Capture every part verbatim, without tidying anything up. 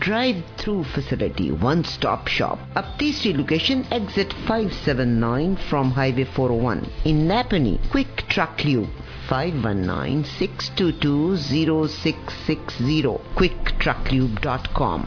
drive-through facility, one-stop shop. अब तीसरी location exit five seven nine from Highway four oh one. In Napanee, Quick Truck Lube, five one nine, six two two, zero six six zero, quick truck lube dot com.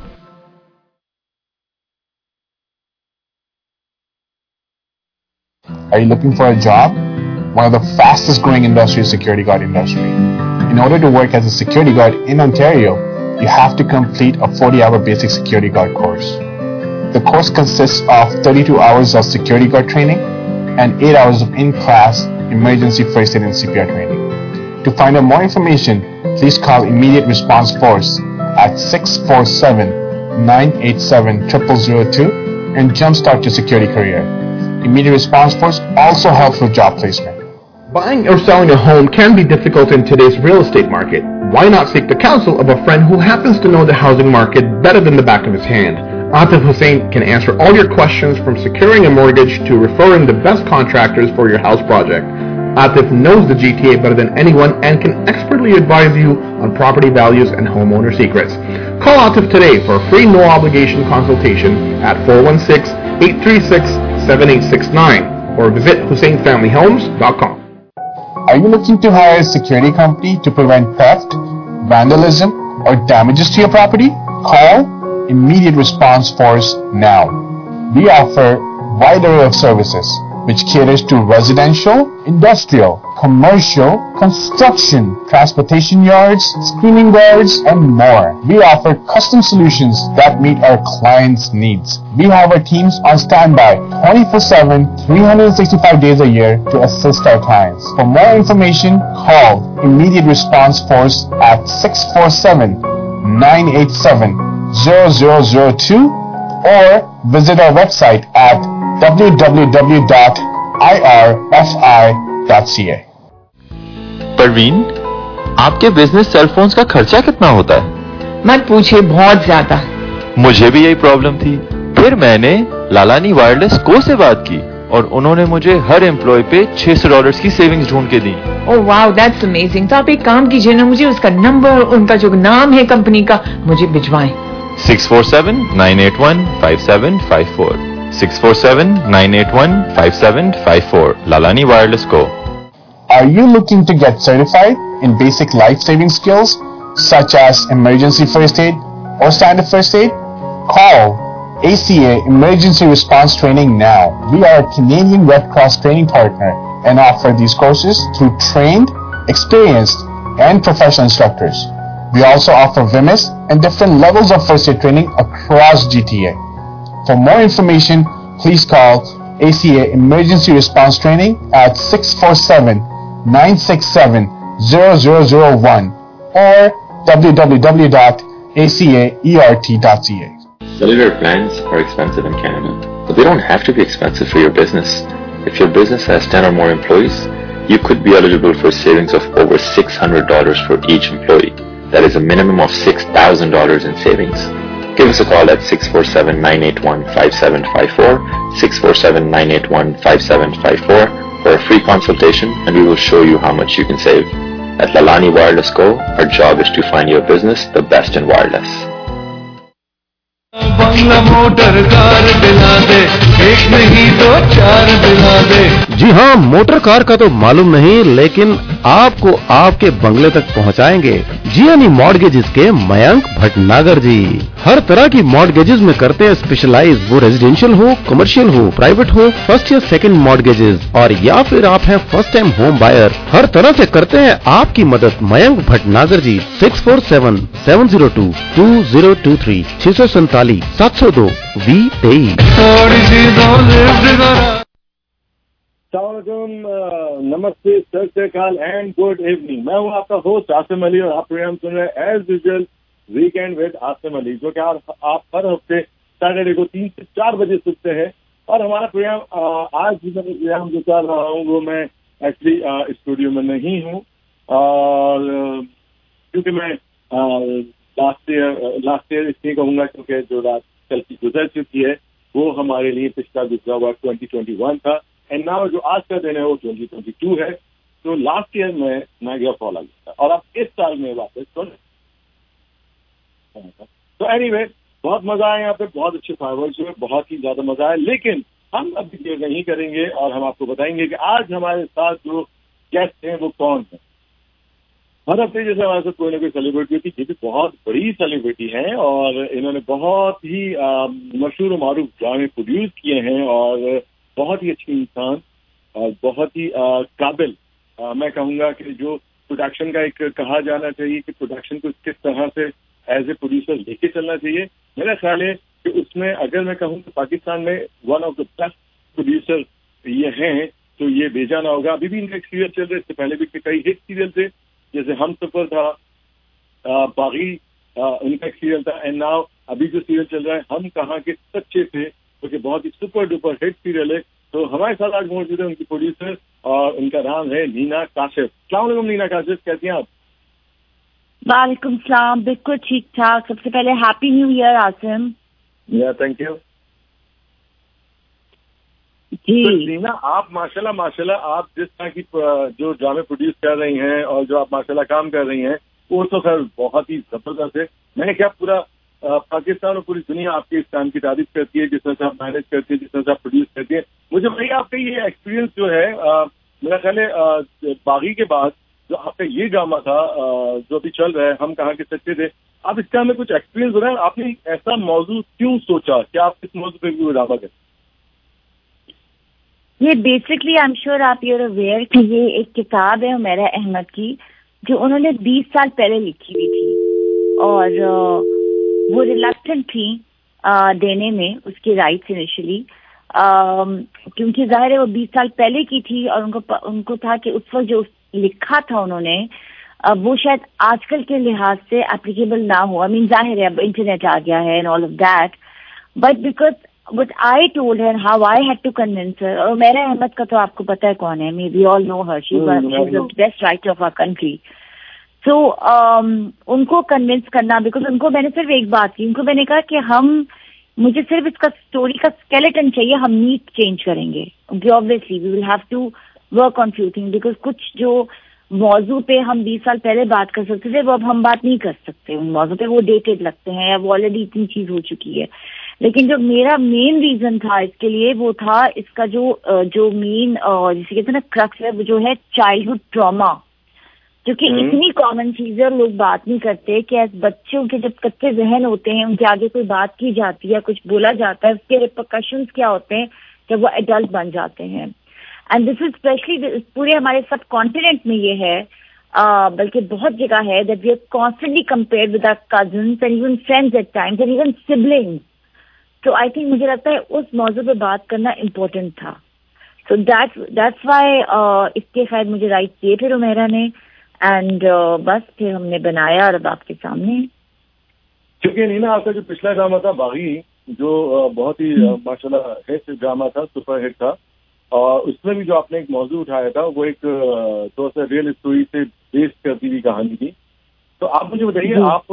Are you looking for a job? One of the fastest growing industries is the security guard industry. In order to work as a security guard in Ontario, you have to complete a forty hour basic security guard course. The course consists of thirty-two hours of security guard training and eight hours of in-class emergency first aid and C P R training. To find out more information, please call Immediate Response Force at six four seven, nine eight seven, zero zero zero two and jumpstart your security career. Immediate Response Force also helps with job placement. Buying or selling a home can be difficult in today's real estate market. Why not seek the counsel of a friend who happens to know the housing market better than the back of his hand? Atif Hussain can answer all your questions from securing a mortgage to referring the best contractors for your house project. Atif knows the G T A better than anyone and can expertly advise you on property values and homeowner secrets. Call Atif today for a free no-obligation consultation at four one six, eight three six, seven eight six nine or visit hussain family homes dot com. Are you looking to hire a security company to prevent theft, vandalism, or damages to your property? Call Immediate Response Force now. We offer a wide array of services which caters to residential, industrial, commercial, construction, transportation yards, screening guards, and more. We offer custom solutions that meet our clients' needs. We have our teams on standby twenty-four seven, three hundred sixty-five days a year to assist our clients. For more information, call Immediate Response Force at six four seven, nine eight seven, zero zero zero two or visit our website at w w w dot i r f i dot c a. Parveen, आपके business cell phones का खर्चा कितना होता है? मत पूछे, बहुत ज्यादा। मुझे भी यही प्रॉब्लम थी। फिर मैंने लालानी वायरलेस को से बात की और उन्होंने मुझे हर एम्प्लॉय पे छह सौ डॉलर्स की सेविंग्स ढूंढ के दी। Oh wow, that's amazing. तो आप एक काम कीजिए ना, मुझे उसका नंबर, उनका जो नाम है कंपनी का, मुझे भिजवाएं। Six four seven, nine eight one, five seven five four six four seven, nine eight one, five seven five four. Lalani Wireless Co. Are you looking to get certified in basic life-saving skills such as emergency first aid or standard first aid? Call A C A Emergency Response Training now. We are a Canadian Red Cross training partner and offer these courses through trained, experienced, and professional instructors. We also offer V I M S and different levels of first aid training across G T A. For more information, please call A C A Emergency Response Training at six four seven, nine six seven, zero zero zero one or w w w dot a c a e r t dot c a. Cellular plans are expensive in Canada, but they don't have to be expensive for your business. If your business has ten or more employees, you could be eligible for savings of over six hundred dollars for each employee. That is a minimum of six thousand dollars in savings. Give us a call at six four seven, nine eight one, five seven five four, six four seven, nine eight one, five seven five four for a free consultation and we will show you how much you can save. At Lalani Wireless Co, our job is to find your business the best in wireless. बंगला motor car दिला दे, एक नहीं दो चार दिला दे। जी हाँ, motor car का तो मालूम नहीं, लेकिन आपको आपके बंगले तक पहुँचाएंगे जियानी मॉर्गेजेस के मयंक भटनागर जी। हर तरह की मॉर्गेजेस में करते हैं स्पेशलाइज, वो रेजिडेंशियल हो, कमर्शियल हो, प्राइवेट हो, फर्स्ट या सेकंड मॉर्गेजेस और या फिर आप हैं फर्स्ट टाइम होम बायर, हर तरह से करते हैं आपकी मदद Mayank Bhatnagar ji. Six four seven, seven zero two, two zero two three, छह सौ सैतालीस, सात सौ दो, वी तेईस। नमस्ते, सत श्री अकाल एंड गुड इवनिंग। मैं हूँ आपका होस्ट आसिम अली और आप प्रोग्राम सुन रहे हैं as usual weekend with Asim Ali, जो कि आप, आप हर हफ्ते सैटरडे को तीन से चार बजे सुनते हैं। और हमारा प्रोग्राम आज भी मैं प्रोग्राम जो कर रहा हूँ वो मैं एक्चुअली स्टूडियो में नहीं हूँ, और क्योंकि मैं लास्ट ईयर लास्ट ईयर इसलिए कहूँगा क्योंकि जो रात कल की गुजर चुकी है वो हमारे लिए पिछला गुजरा हुआ ट्वेंटी ट्वेंटी वन था एंड नाउ जो आज का दिन है वो ट्वेंटी ट्वेंटी टू है। तो लास्ट ईयर में नाइग्रा फॉल आ गया था और अब इस साल में वापस तो एनीवे बहुत मजा आया यहाँ पे, बहुत अच्छे फायरवर्क्स हुए, बहुत ही ज्यादा मजा आया। लेकिन हम अभी देर नहीं करेंगे और हम आपको बताएंगे कि आज हमारे साथ जो गेस्ट हैं वो कौन है। हर हफ्ते जैसे हमारे साथ कोई ना कोई सेलिब्रिटी होती है, ये भी बहुत बड़ी सेलिब्रिटी हैं और इन्होंने बहुत ही मशहूर और मारूफ ड्रामे प्रोड्यूस किए हैं और बहुत ही अच्छे इंसान और बहुत ही आ, काबिल आ, मैं कहूँगा कि जो प्रोडक्शन का एक कहा जाना चाहिए कि प्रोडक्शन को किस तरह से एज ए प्रोड्यूसर लेके चलना चाहिए। मेरा ख्याल है कि उसमें अगर मैं कहूँ तो पाकिस्तान में one of the best producer ये हैं तो ये बेजाना होगा। अभी भी इनका एक सीरियल चल रहा है, इससे पहले भी कई हिट सीरियल थे, जैसे हम सफर था, आ, बागी आ, उनका एक सीरियल था, एंड नाउ अभी जो सीरियल चल रहा है हम कहाँ के सच्चे थे, क्योंकि बहुत ही सुपर डुपर हिट सीरियल है। तो हमारे साथ आज मौजूद है उनकी प्रोड्यूसर और उनका नाम है नीना काशिफ। अस्सलाम वालेकुम नीना काशिफ, कैसी हैं आप? वालेकुम सलाम, बिल्कुल ठीक ठाक। सबसे पहले हैप्पी न्यू ईयर आसिम। या थैंक यू जी। तो नीना, आप माशाल्लाह माशाल्लाह आप जिस तरह की जो ड्रामे प्रोड्यूस कर रही हैं और जो आप माशाल्लाह काम कर रही हैं वो तो खैर बहुत ही जबरदस्त है। मैंने क्या पूरा पाकिस्तान और पूरी दुनिया आपके इस काम की तारीफ करती है, जिस तरह से आप मैनेज करती है, जिस तरह से आप प्रोड्यूस करती है। मुझे भाई आपका ये एक्सपीरियंस जो है आ, मेरा ख्याल है बागी के बाद जो आपका ये ड्रामा था आ, जो अभी चल रहा है हम कहाँ के सच्चे थे, आप इसका हमें कुछ एक्सपीरियंस हो रहा है, आपने ऐसा मौजू क्यों सोचा कि आप इस मौजू पे भी ड्रामा करें? ये बेसिकली आई एम श्योर आप यूर अवेयर कि ये एक किताब है उमैरा अहमद की जो उन्होंने बीस साल पहले लिखी हुई थी और वो रिलक्टेंट थी आ, देने में उसके राइट्स इनिशियली, क्योंकि जाहिर है वो बीस साल पहले की थी और उनको उनको था कि उस वक्त जो लिखा था उन्होंने वो शायद आजकल के लिहाज से एप्लीकेबल ना हो। आई मीन जाहिर है अब इंटरनेट आ गया है and all of that, but because But I told her how I had to convince her. और मेरा अहमद का तो आपको पता है कौन है, maybe all know her. She's mm, she's the best writer of our country. So um, उनको convince करना, because उनको मैंने सिर्फ एक बात की, उनको मैंने कहा कि हम मुझे सिर्फ इसका स्टोरी का skeleton चाहिए, हम नीट चेंज करेंगे। क्योंकि obviously we will have to work on few things, because कुछ जो मौजू पे हम बीस साल पहले बात कर सकते थे वो अब हम बात नहीं कर सकते उन मौजू पे, वो डेटेड लगते हैं, अब ऑलरेडी इतनी चीज हो चुकी है। लेकिन जो मेरा मेन रीजन था इसके लिए वो था इसका जो जो मेन जिसे कहते हैं ना क्रक्स है, वो जो है चाइल्डहुड ट्रॉमा, जो कि इतनी कॉमन चीज है और लोग बात नहीं करते कि ऐसे बच्चों के जब कच्चे जहन होते हैं उनके आगे कोई बात की जाती है, कुछ बोला जाता है, उसके रिपरकशंस क्या होते हैं जब वो एडल्ट बन जाते हैं। एंड दिस इज स्पेशली पूरे हमारे सब कॉन्टिनेंट में ये है, uh, बल्कि बहुत जगह है, that we are constantly compared with our cousins and even friends at times and even siblings. तो आई थिंक मुझे लगता है उस मौजू पे बात करना इम्पोर्टेंट था। सो दैट दैट्स व्हाई इसके शायद मुझे राइट किए फिर उमेरा ने, एंड uh, बस फिर हमने बनाया और अब आपके सामने। क्योंकि नीना आपका जो पिछला ड्रामा था बागी, जो uh, बहुत ही uh, माशाल्लाह हिट ड्रामा था, सुपर हिट था, और उसमें भी जो आपने एक मौजू उठाया था वो एक थोड़ा सा रियल स्टोरी से बेस्ड करती हुई कहानी थी। तो आप मुझे बताइए, आप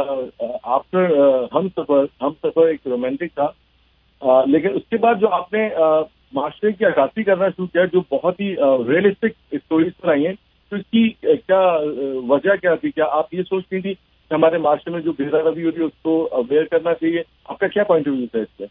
आफ्टर हम सफर हम सफर एक रोमांटिक था, आ, लेकिन उसके बाद जो आपने मास्टर की अक्कासी करना शुरू किया जो बहुत ही रियलिस्टिक स्टोरीज पर आई हैं, तो इसकी क्या वजह क्या थी? क्या आप ये सोचती थी कि हमारे मास्टर में जो बेहतरवी हो रही है उसको अवेयर करना चाहिए? आपका क्या पॉइंट ऑफ व्यू था इससे?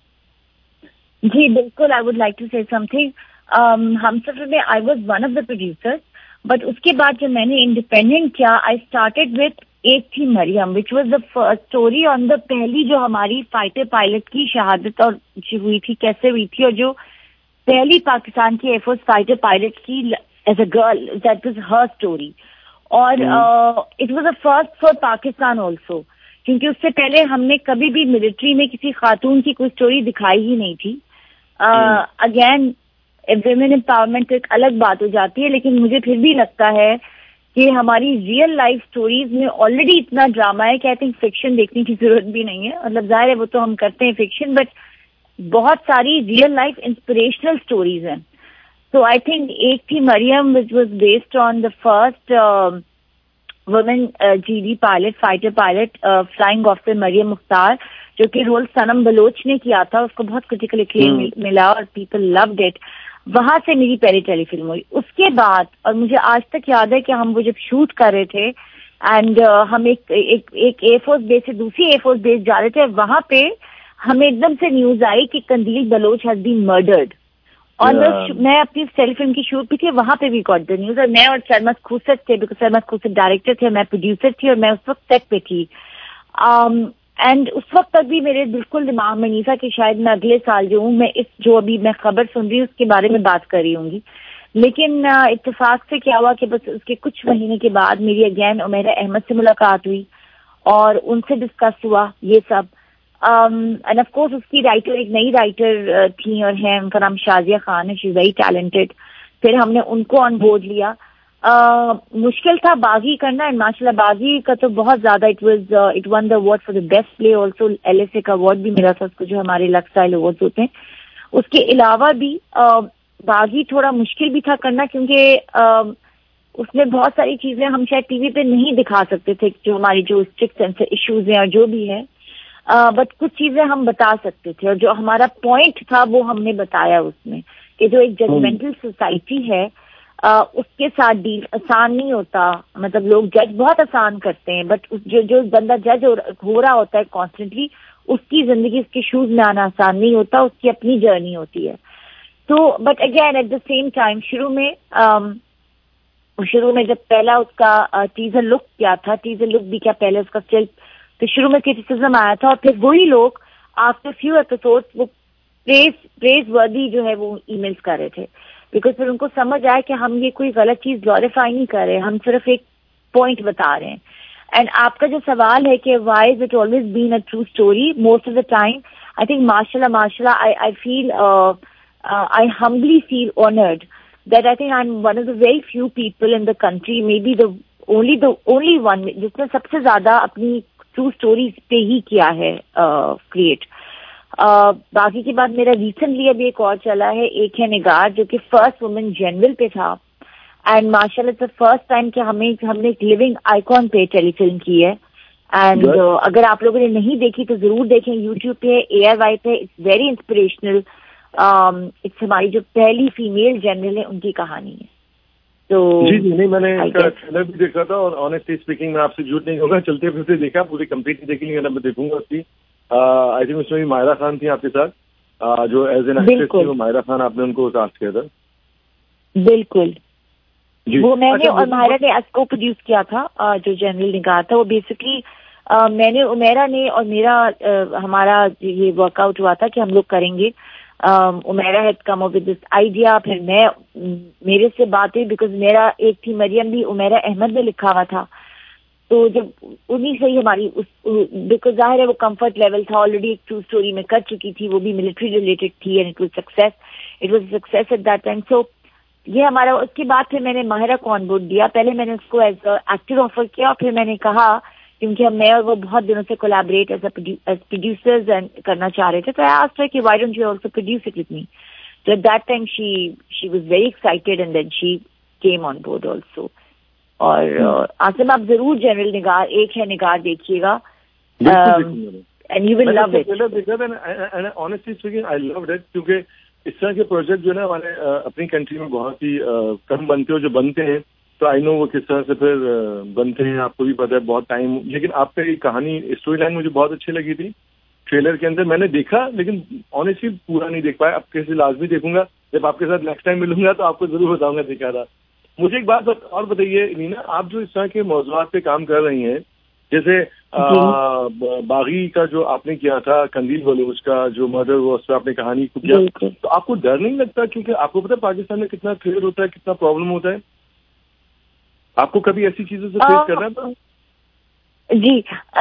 जी बिल्कुल, I would like to say something. Humsafar में I was one of the producers, but उसके बाद जब मैंने इंडिपेंडेंट किया, I started with Ek Thi Marium, which was the first story on the पहली जो हमारी फाइटर पायलट की शहादत और हुई थी, कैसे हुई थी, और जो पहली पाकिस्तान की एयरफोर्स फाइटर पायलट की as a girl, that was her story. और it was a first for Pakistan also, क्योंकि उससे पहले हमने कभी भी मिलिट्री में किसी खातून की कोई स्टोरी दिखाई ही नहीं थी। अगेन विमेन एम्पावरमेंट एक अलग बात हो जाती है, लेकिन मुझे फिर भी लगता है कि हमारी रियल लाइफ स्टोरीज में ऑलरेडी इतना ड्रामा है कि आई थिंक फिक्शन देखने की जरूरत भी नहीं है। मतलब जाहिर है वो तो हम करते हैं फिक्शन, बट बहुत सारी रियल लाइफ इंस्पिरेशनल स्टोरीज हैं। सो I think Ek Thi Marium which was based on the first women GD pilot, fighter pilot, flying officer Marium Mukhtar, जो कि रोल सनम बलोच ने किया था। उसको बहुत क्रिटिकल एक्लेम मिला और पीपल लव्ड इट। वहां से मेरी पहली टेलीफिल्म हुई। उसके बाद, और मुझे आज तक याद है कि हम वो जब शूट कर रहे थे एंड uh, हम एक एक एक एयरफोर्स बेस से दूसरी एयरफोर्स बेस जा रहे थे, वहां पे हमें एकदम से न्यूज आई कि Qandeel Baloch has been murdered. और yeah. मैं अपनी सेल फिल्म की शूट भी थी, वहां पे भी गॉट द न्यूज, और मैं और सरमद खुसर थे, बिकॉज सरमद खुसर डायरेक्टर थे, मैं प्रोड्यूसर थी, और मैं उस वक्त सेट पे थी। एंड um, उस वक्त तक भी मेरे बिल्कुल दिमाग में नहीं था कि शायद मैं अगले साल जो हूँ, मैं इस जो अभी मैं खबर सुन रही हूँ उसके बारे में बात कर रही होंगी। लेकिन इत्तेफाक से क्या हुआ कि बस उसके कुछ महीने के बाद मेरी अगेन उमैरा अहमद से मुलाकात हुई और उनसे डिस्कस हुआ ये सब। एंड ऑफ कोर्स उसकी राइटर एक नई राइटर थी और है, उनका नाम शाजिया खान है, शी इज वेरी टैलेंटेड। फिर हमने उनको ऑन बोर्ड लिया। uh, मुश्किल था बागी करना, एंड माशाल्लाह बागी का तो बहुत ज्यादा, it was it won the award for the best play, also LSA का अवार्ड भी मिला था उसको, जो हमारे लक स्टाइल अवार्ड होते हैं। उसके अलावा भी uh, बागी थोड़ा मुश्किल भी था करना, क्योंकि uh, उसमें बहुत सारी चीजें हम शायद टीवी पे नहीं दिखा सकते थे, जो हमारी जो स्ट्रिक्ट सेंसर इश्यूज हैं और जो भी है, बट uh, कुछ चीजें हम बता सकते थे, और जो हमारा पॉइंट था वो हमने बताया उसमें, कि जो एक जजमेंटल सोसाइटी है uh, उसके साथ डील आसान नहीं होता। मतलब लोग जज बहुत आसान करते हैं, बट जो जो बंदा जज हो, हो रहा होता है कॉन्स्टेंटली, उसकी जिंदगी उसके शूज में आना आसान नहीं होता, उसकी अपनी जर्नी होती है। तो but again at the same time शुरू में um, शुरू में जब पहला उसका टीजर लुक क्या था, टीजर लुक भी क्या पहले उसका स्टिल, तो शुरू में क्रिटिसिज्म आया था, और फिर वही लोग आफ्टर फ्यू एपिसोड्स वो प्रेज प्रेज वर्दी जो है वो ईमेल्स कर रहे थे, बिकॉज फिर उनको समझ आया कि हम ये कोई गलत चीज ग्लोरीफाई नहीं कर रहे, हम सिर्फ एक पॉइंट बता रहे हैं। एंड आपका जो सवाल है कि why is it always been a true story, most of the time I think माशाल्लाह माशाल्लाह I I feel I humbly feel honoured that I think I'm one of the very few people in the country, maybe the only the only one जिसने सबसे ज्यादा अपनी true stories पे ही किया है create. uh, uh, बाकी की बात मेरा रिसेंटली अभी एक और चला है, एक है निगार, जो कि फर्स्ट वुमेन जनरल पे था, एंड माशाल्लाह इट्स द फर्स्ट टाइम कि हमें हमने एक लिविंग आइकॉन पे टेलीफिल्म की है। एंड uh, अगर आप लोगों ने नहीं देखी तो जरूर देखें, यूट्यूब पे ए आर वाई पे, it's very inspirational. It's um, हमारी जो पहली फीमेल जनरल है उनकी कहानी है। तो जी जी नहीं, मैंने इसका ट्रेलर भी देखा था, और ऑनेस्टली स्पीकिंग मैं आपसे झूठ नहीं कहूँगा, चलते फिरते देखा, पूरी कंप्लीट नहीं देखी, लेकिन मैं देखूंगा उसकी। आई थिंक उसमें मायरा खान थी आपके साथ, uh, जो एज एन एक्ट्रेस थी, वो मायरा खान, आपने उनको कास्ट किया था। बिल्कुल वो मैंने अच्छा, और मायरा ने को प्रोड्यूस किया था, uh, जो जनरल निगार था वो बेसिकली uh, मैंने उमेरा ने और मेरा uh, हमारा ये वर्कआउट हुआ था कि हम लोग करेंगे। Umera had come up with this idea, फिर मैं मेरे से बात हुई, बिकॉज मेरा एक थी मरियम भी उमेरा अहमद ने लिखा हुआ था, तो जब उन्हीं से ही हमारी उस, बिकॉज जाहिर है वो कंफर्ट लेवल था, ऑलरेडी एक ट्रू स्टोरी में कर चुकी थी, वो भी मिलिट्री रिलेटेड थी, and it was success it was success at that time. So ये हमारा, उसके बाद फिर मैंने माहिरा को ऑन बोर्ड दिया। पहले मैंने उसको एज एक्टर ऑफर किया, और फिर मैंने कहा, क्योंकि हम मैं और वो बहुत दिनों से collaborate as as producers and करना चाह रहे थे, तो आई आस्क्ड हर कि why don't you also produce it with me. तो at that time she she was very excited, and then she came on board also. और आसिम आप जरूर जनरल निगार, एक है निगार, देखिएगा, and you will love it. Honestly speaking I loved it, क्योंकि इस तरह के प्रोजेक्ट जो है हमारे अपनी कंट्री में बहुत ही कम बनते हैं, जो बनते हैं तो आई नो वो किस तरह से फिर बनते हैं, आपको भी पता है, बहुत टाइम। लेकिन आपका ये कहानी स्टोरी लाइन मुझे बहुत अच्छी लगी थी ट्रेलर के अंदर, मैंने देखा, लेकिन ऑनेस्टली पूरा नहीं देख पाया। अब कैसे लाजमी देखूंगा, जब आपके साथ नेक्स्ट टाइम मिलूंगा तो आपको जरूर बताऊंगा देखा था। मुझे एक बात और बताइए नीना, आप जो इस तरह के मौजूद पे काम कर रही हैं, जैसे आ, बागी का जो आपने किया था, कंदील बलोच का जो मर्डर हुआ, उस पर आपने कहानी को किया, तो आपको डर नहीं लगता? क्योंकि आपको पता है पाकिस्तान में कितना थ्रेट होता है, कितना प्रॉब्लम होता है, आपको कभी ऐसी चीजों से फेस करना था? जी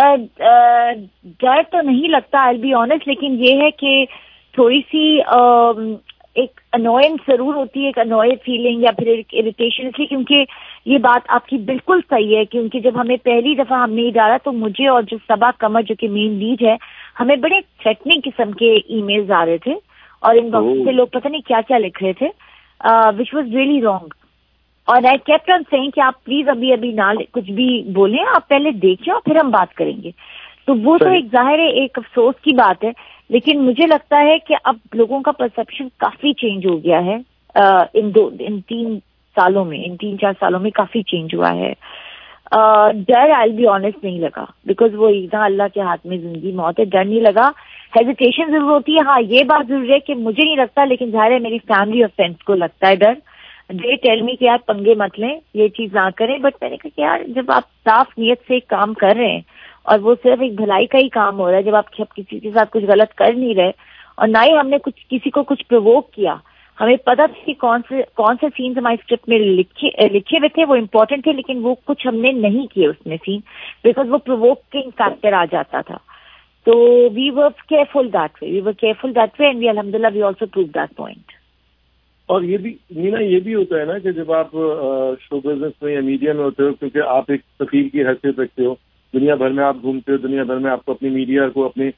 डर तो नहीं लगता, आई बी ऑनेस्ट, लेकिन ये है कि थोड़ी सी आ, एक अनोयंस जरूर होती है, एक अनोयड फीलिंग या फिर एक इरिटेशन, इसलिए क्योंकि ये बात आपकी बिल्कुल सही है, क्योंकि जब हमें पहली दफा हमने ये डाला तो मुझे और जो सबा कमर जो कि मेन लीड है, हमें बड़े थ्रेटनिंग किस्म के ईमेल्स आ रहे थे, और इनबॉक्स से लोग पता नहीं क्या क्या लिख रहे थे, विच वाज रियली रॉन्ग। और आई केप्ट ऑन सेइंग कि आप प्लीज अभी अभी ना कुछ भी बोलें, आप पहले देखिए और फिर हम बात करेंगे। तो वो तो एक जाहिर है एक अफसोस की बात है, लेकिन मुझे लगता है कि अब लोगों का परसेप्शन काफी चेंज हो गया है, आ, इन दो इन तीन सालों में इन तीन चार सालों में काफी चेंज हुआ है। डर आई विल बी ऑनेस्ट नहीं लगा, बिकॉज वो इतना अल्लाह के हाथ में जिंदगी मौत है, डर नहीं लगा। हेजिटेशन जरूर होती है, हाँ ये बात जरूर है कि मुझे नहीं लगता, लेकिन जाहिर है मेरी फैमिली और फ्रेंड्स को लगता है डर। दे टेल मी कि यार पंगे मत लें, ये चीज ना करें, बट मैंने कहा कि यार जब आप साफ नियत से एक काम कर रहे हैं और वो सिर्फ एक भलाई का ही काम हो रहा है, जब आप किसी के साथ कुछ गलत कर नहीं रहे और ना ही हमने कुछ किसी को कुछ प्रोवोक किया, हमें पता था कि कौन से कौन से सीन्स हमारे स्क्रिप्ट में लिखे लिखे हुए थे, वो इम्पोर्टेंट थे, लेकिन वो कुछ हमने नहीं किए उसमें सीन, बिकॉज वो प्रोवोकिंग फैक्टर आ जाता था। तो we were careful that way we were careful that way and we अल्हम्दुलिल्लाह we also prove that point. और ये भी नीना, ये भी होता है ना कि जब आप शो बिजनेस में या मीडिया में होते हो, क्योंकि आप एक सफीर की हैसियत रखते हो, दुनिया भर में आप घूमते हो, दुनिया भर में आपको अपनी मीडिया को अपने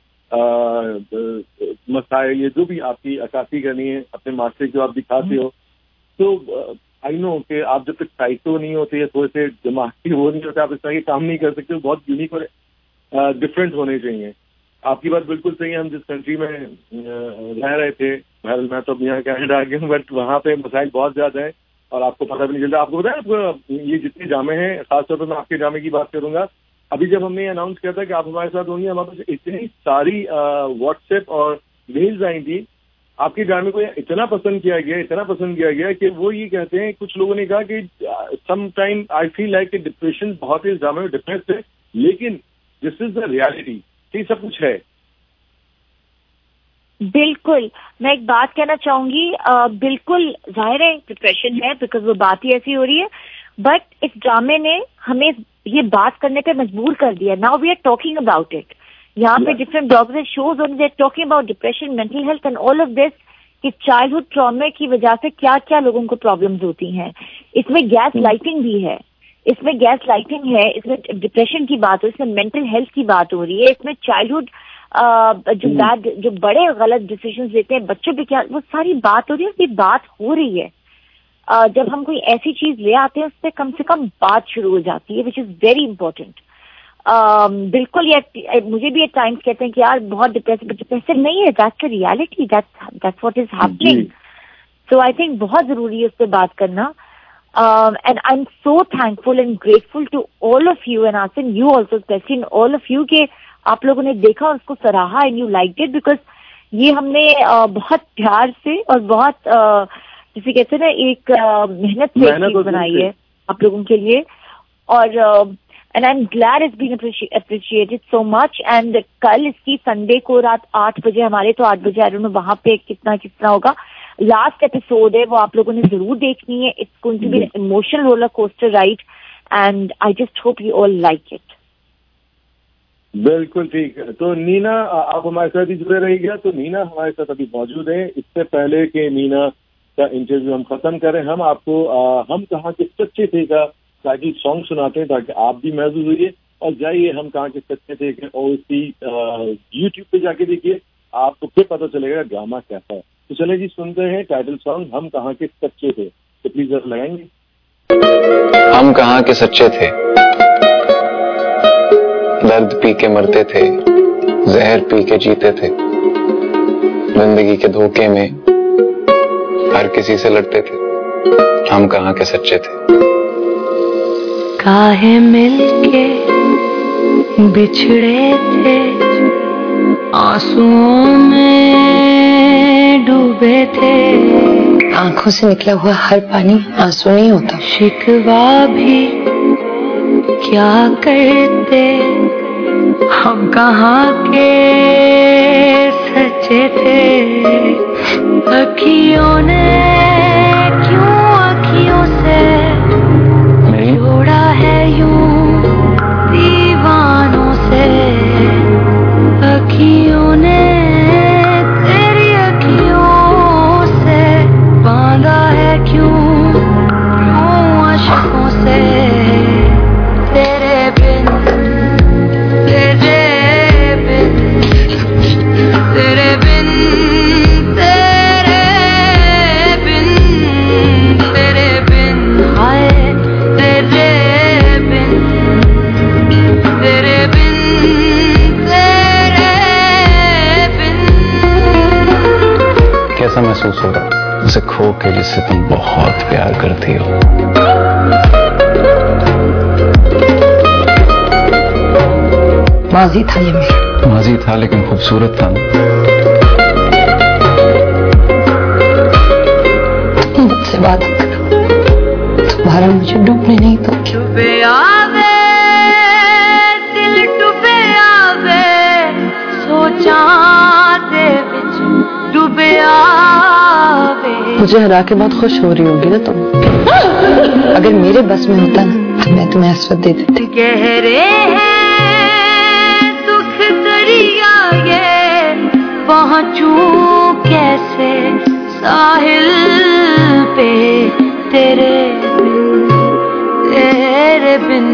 मसाइल ये जो भी आपकी अक्कासी करनी है, अपने मास्टर जो आप दिखाते हो, तो आई नो कि आप जब तक साइको नहीं होते या थोड़े से दिमागी वो नहीं होते, आप इस तरह के काम नहीं कर सकते, बहुत यूनिक और डिफरेंट होने चाहिए। आपकी बात बिल्कुल सही है। हम जिस कंट्री में रह रहे थे, मैं तो यहाँ कनाडा आ गया हूँ, बट वहाँ पे मसाइल बहुत ज्यादा है और आपको पता भी नहीं चलता। आपको पता है, आपको ये जितने जामे हैं, खासतौर पर मैं आपके जामे की बात करूंगा, अभी जब हमने अनाउंस किया था कि आप हमारे साथ होंगे, हमारे पास इतनी सारी व्हाट्सएप और मेल्स आई थी, आपके जामे को इतना पसंद किया गया इतना पसंद किया गया कि वो ये कहते हैं, कुछ लोगों ने कहा कि some time I feel like कि डिप्रेशन बहुत ही जामे में डिप्रेस्ड है, लेकिन दिस इज द रियलिटी, ये सब कुछ है। बिल्कुल, मैं एक बात कहना चाहूंगी, बिल्कुल जाहिर है डिप्रेशन है, बिकॉज वो बात ही ऐसी हो रही है, बट इस ड्रामे ने हमें ये बात करने पे मजबूर कर दिया। Now we are talking about it. यहाँ पे different doctors shows on they talking about depression, mental health and all of this, कि चाइल्डहुड ट्रॉमा की वजह से क्या क्या लोगों को प्रॉब्लम्स होती हैं। इसमें गैस लाइटिंग भी है, इसमें गैस लाइटिंग है, इसमें डिप्रेशन की बात हो, इसमें मेंटल हेल्थ की बात हो रही है, इसमें चाइल्डहुड जो बैड जो बड़े गलत डिसीजन लेते हैं बच्चों पे, क्या वो सारी बात हो रही है, ये बात हो रही है। uh, जब हम कोई ऐसी चीज ले आते हैं, उस पर कम से कम बात शुरू हो जाती है, विच इज वेरी इंपॉर्टेंट। बिल्कुल, ये मुझे भी एट टाइम्स कहते हैं कि यार बहुत डिप्रेसिव, डिप्रेसिव नहीं है, that's the reality, that's that's what is happening. So I think बहुत जरूरी है उस पर बात करना। Um, and I'm so thankful and grateful to all of you, and Asim, you also, especially in all of you, कि आप लोगों ने देखा और उसको सराहा and you liked it, because ये हमने uh, बहुत प्यार से और बहुत uh, जिसे कहते हैं ना, एक uh, मेहनत से एक चीज बनाई है आप लोगों के लिए, और uh, and I'm glad it's been appreciated so much। and कल इसकी संडे को रात आठ बजे, हमारे तो आठ बजे, आई डोंट नो वहां पे कितना कितना होगा, लास्ट एपिसोड है, वो आप लोगों ने जरूर देखनी है। It's going to be an emotional roller coaster ride, and I just hope you all like it. बिल्कुल ठीक है। तो नीना, आप हमारे साथ ही जुड़े रहिएगा। तो नीना हमारे साथ अभी मौजूद है। इससे पहले कि नीना का इंटरव्यू हम खत्म करें, हम आपको आ, हम कहाँ के सच्चे थे का ताकि सॉन्ग सुनाते हैं, ताकि आप भी महसूस हुई, और जाइए हम कहाँ के सच्चे थे और इसी यूट्यूब पे जाके देखिए, आपको फिर पता चलेगा ड्रामा कैसा है। तो चले जी, सुनते हैं टाइटल सॉन्ग हम कहाँ के सच्चे थे। तो प्लीज जरा लगाएंगे। हम कहाँ के सच्चे थे, दर्द पी के मरते थे, जहर पी के जीते थे, जिंदगी के धोखे में हर किसी से लड़ते थे। हम कहाँ के सच्चे थे। काहे मिलके बिछड़े थे, आंसुओं में डूबे थे। आंखों से निकला हुआ हर पानी आंसू नहीं होता। शिकवा भी क्या करते, हम कहाँ के सच्चे थे। अखियों ने क्यों अखियों से जोड़ा है यूं दीवानों से। अखियों ने तेरी अखियों से बांधा है क्यों क्यों आशिकों से। तेरे बिन तेरे बिन तेरे बिन तेरे बिन तेरे बिन हाय तेरे बिन तेरे बिन कैसा महसूस हो रहा उसे खो के जिससे तुम बहुत प्यार करती हो। माजी था ये मेरा। माजी था लेकिन खूबसूरत था। मुझसे वादा करो तुम्हारा मुझे डूबने नहीं दोगे। डूबे आवे दिल डूबे आवे सोचा दे विच डूबे आवे। मुझे हरा के बहुत खुश हो रही होगी ना तुम। अगर मेरे बस में होता ना तो मैं तुम्हें ऐश्वर्य दे देती। गहरे हैं दुख दरिया ये पहुंचूं कैसे साहिल पे तेरे बिन तेरे बिन।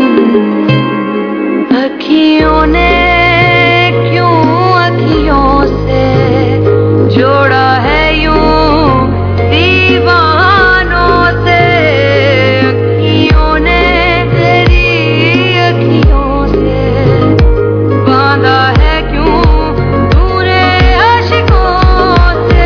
अखियों ने क्यों अखियों से जोड़ा है यूं दीवानों से। अखियों ने तेरी अखियों से बांधा है क्यों दूरे आशिकों से।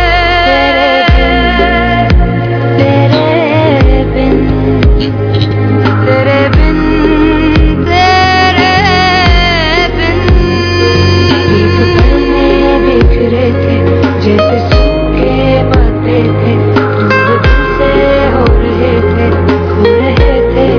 तेरे बिन तेरे बिन तेरे बिन एक पल में बिखरे थे जैसे सूखे पत्ते थे। दूर दिल से हो रहे थे खो रहे थे।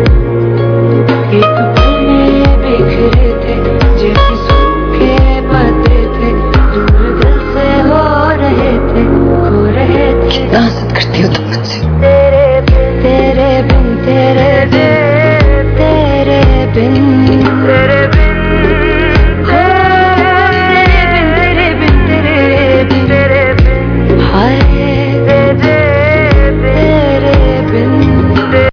एक पल में बिखरे थे जैसे सूखे पत्ते थे। दूर दिल से हो रहे थे खो रहे थे। कितना हसद करती हो तुम मुझसे। तेरे बिन तेरे बिन तेरे बिन तेरे बिन तेरे बिन तेरे बिन तेरे बिन तेरे बिन हाय तेरे तेरे बिन।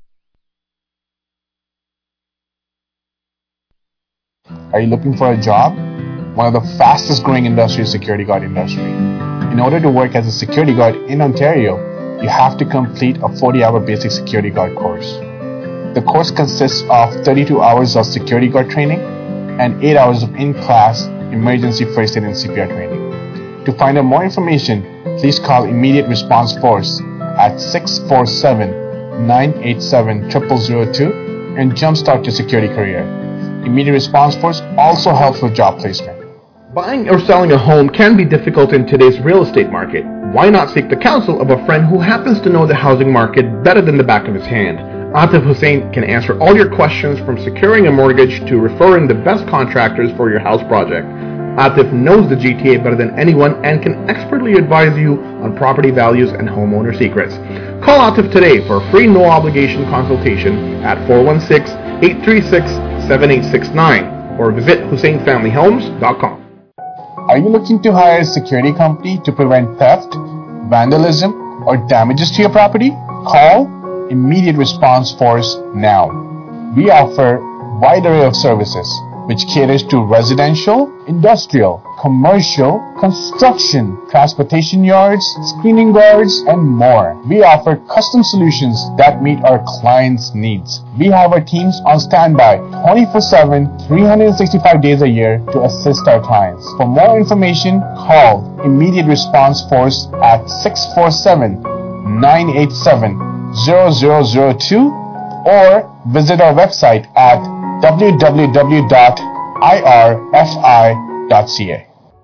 Are you looking for a job? One of the fastest growing industries is security guard industry. In order to work as a security guard in Ontario, you have to complete a forty hour basic security guard course. The course consists of thirty-two hours of security guard training and eight hours of in-class emergency first aid and C P R training. To find out more information, please call Immediate Response Force at six four seven, nine eight seven, zero zero zero two and jumpstart your security career. Immediate Response Force also helps with job placement. Buying or selling a home can be difficult in today's real estate market. Why not seek the counsel of a friend who happens to know the housing market better than the back of his hand? Atif Hussain can answer all your questions from securing a mortgage to referring the best contractors for your house project. Atif knows the G T A better than anyone and can expertly advise you on property values and homeowner secrets. Call Atif today for a free no obligation consultation at four one six, eight three six, seven eight six nine or visit hussain family homes dot com. Are you looking to hire a security company to prevent theft, vandalism, or damages to your property? Call Immediate Response Force now. We offer a wide array of services which caters to residential, industrial, commercial, construction, transportation yards, screening guards, and more. We offer custom solutions that meet our clients' needs. We have our teams on standby twenty-four seven, three hundred sixty-five days a year to assist our clients. For more information, call Immediate Response Force at six four seven, nine eight seven, zero zero zero two or visit our website at w w w dot i r f i dot c a.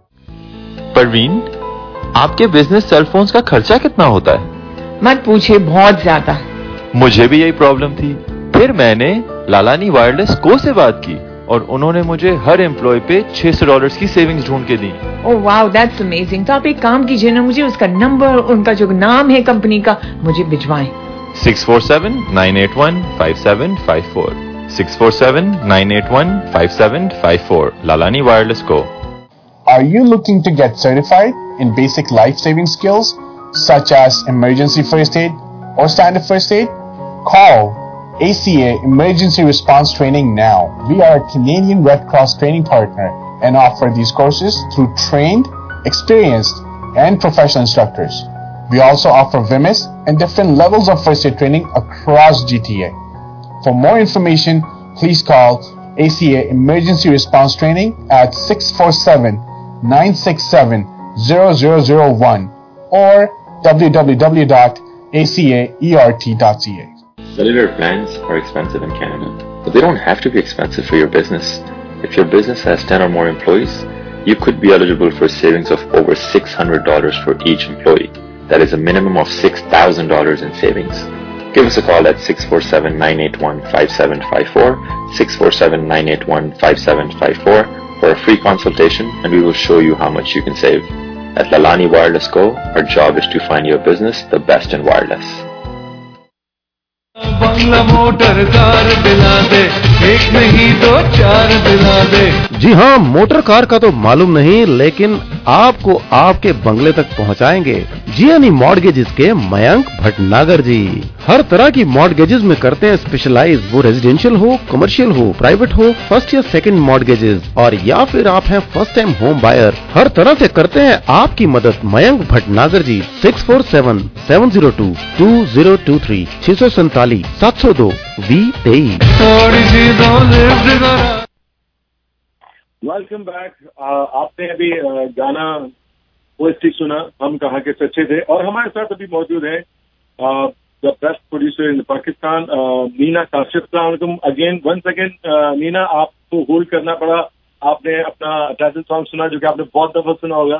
Parveen, आपके business cell phones का खर्चा कितना होता है? मत पूछिए, बहुत ज्यादा। मुझे भी यही प्रॉब्लम थी। फिर मैंने लालानी वायरलेस को से बात की और उन्होंने मुझे हर एम्प्लॉय पे छह सौ डॉलर्स की सेविंग्स ढूंढ के दी। Oh wow, that's amazing. तो आप एक काम कीजिए ना, मुझे उसका नंबर, उनका जो नाम है कंपनी का, मुझे भिजवाएं। Six four seven, nine eight one, five seven five four six four seven, nine eight one, five seven five four Lalani Wireless Co. Are you looking to get certified in basic life-saving skills such as emergency first aid or standard first aid? Call A C A Emergency Response Training now. We are a Canadian Red Cross training partner and offer these courses through trained, experienced, and professional instructors. We also offer V I M I S and different levels of first aid training across G T A. For more information, please call A C A Emergency Response Training at six four seven, nine six seven, zero zero zero one or w w w dot a c a e r t dot c a. Cellular plans are expensive in Canada, but they don't have to be expensive for your business. If your business has ten or more employees, you could be eligible for savings of over six hundred dollars for each employee. That is a minimum of six thousand dollars in savings. Give us a call at six four seven, nine eight one, five seven five four, six four seven, nine eight one, five seven five four for a free consultation, and we will show you how much you can save. At Lalani Wireless Co, our job is to find your business the best in wireless. बंगला motor car दिला दे, एक नहीं दो चार दिला दे। जी हाँ, motor car का तो मालूम नहीं, लेकिन आपको आपके बंगले तक पहुंचाएंगे जियानी मॉर्गेजेस के मयंक भटनागर जी। हर तरह की मॉर्गेजेस में करते हैं स्पेशलाइज, वो रेजिडेंशियल हो, कमर्शियल हो, प्राइवेट हो, फर्स्ट या सेकंड मॉर्गेजेस, और या फिर आप हैं फर्स्ट टाइम होम बायर, हर तरह से करते हैं आपकी मदद Mayank Bhatnagar ji. Six four seven seven zero two two zero two three छह सौ सैतालीस सात सौ दो वी तेईस। Welcome back. आपने अभी uh, गाना ओएसटी सुना, हम कहाँ के सच्चे थे, और हमारे साथ अभी मौजूद है the best producer in Pakistan, Nina Kashif. Again one second Nina, आपको होल्ड करना पड़ा, आपने अपना टाइटल सॉन्ग सुना जो कि आपने बहुत दफा सुना होगा।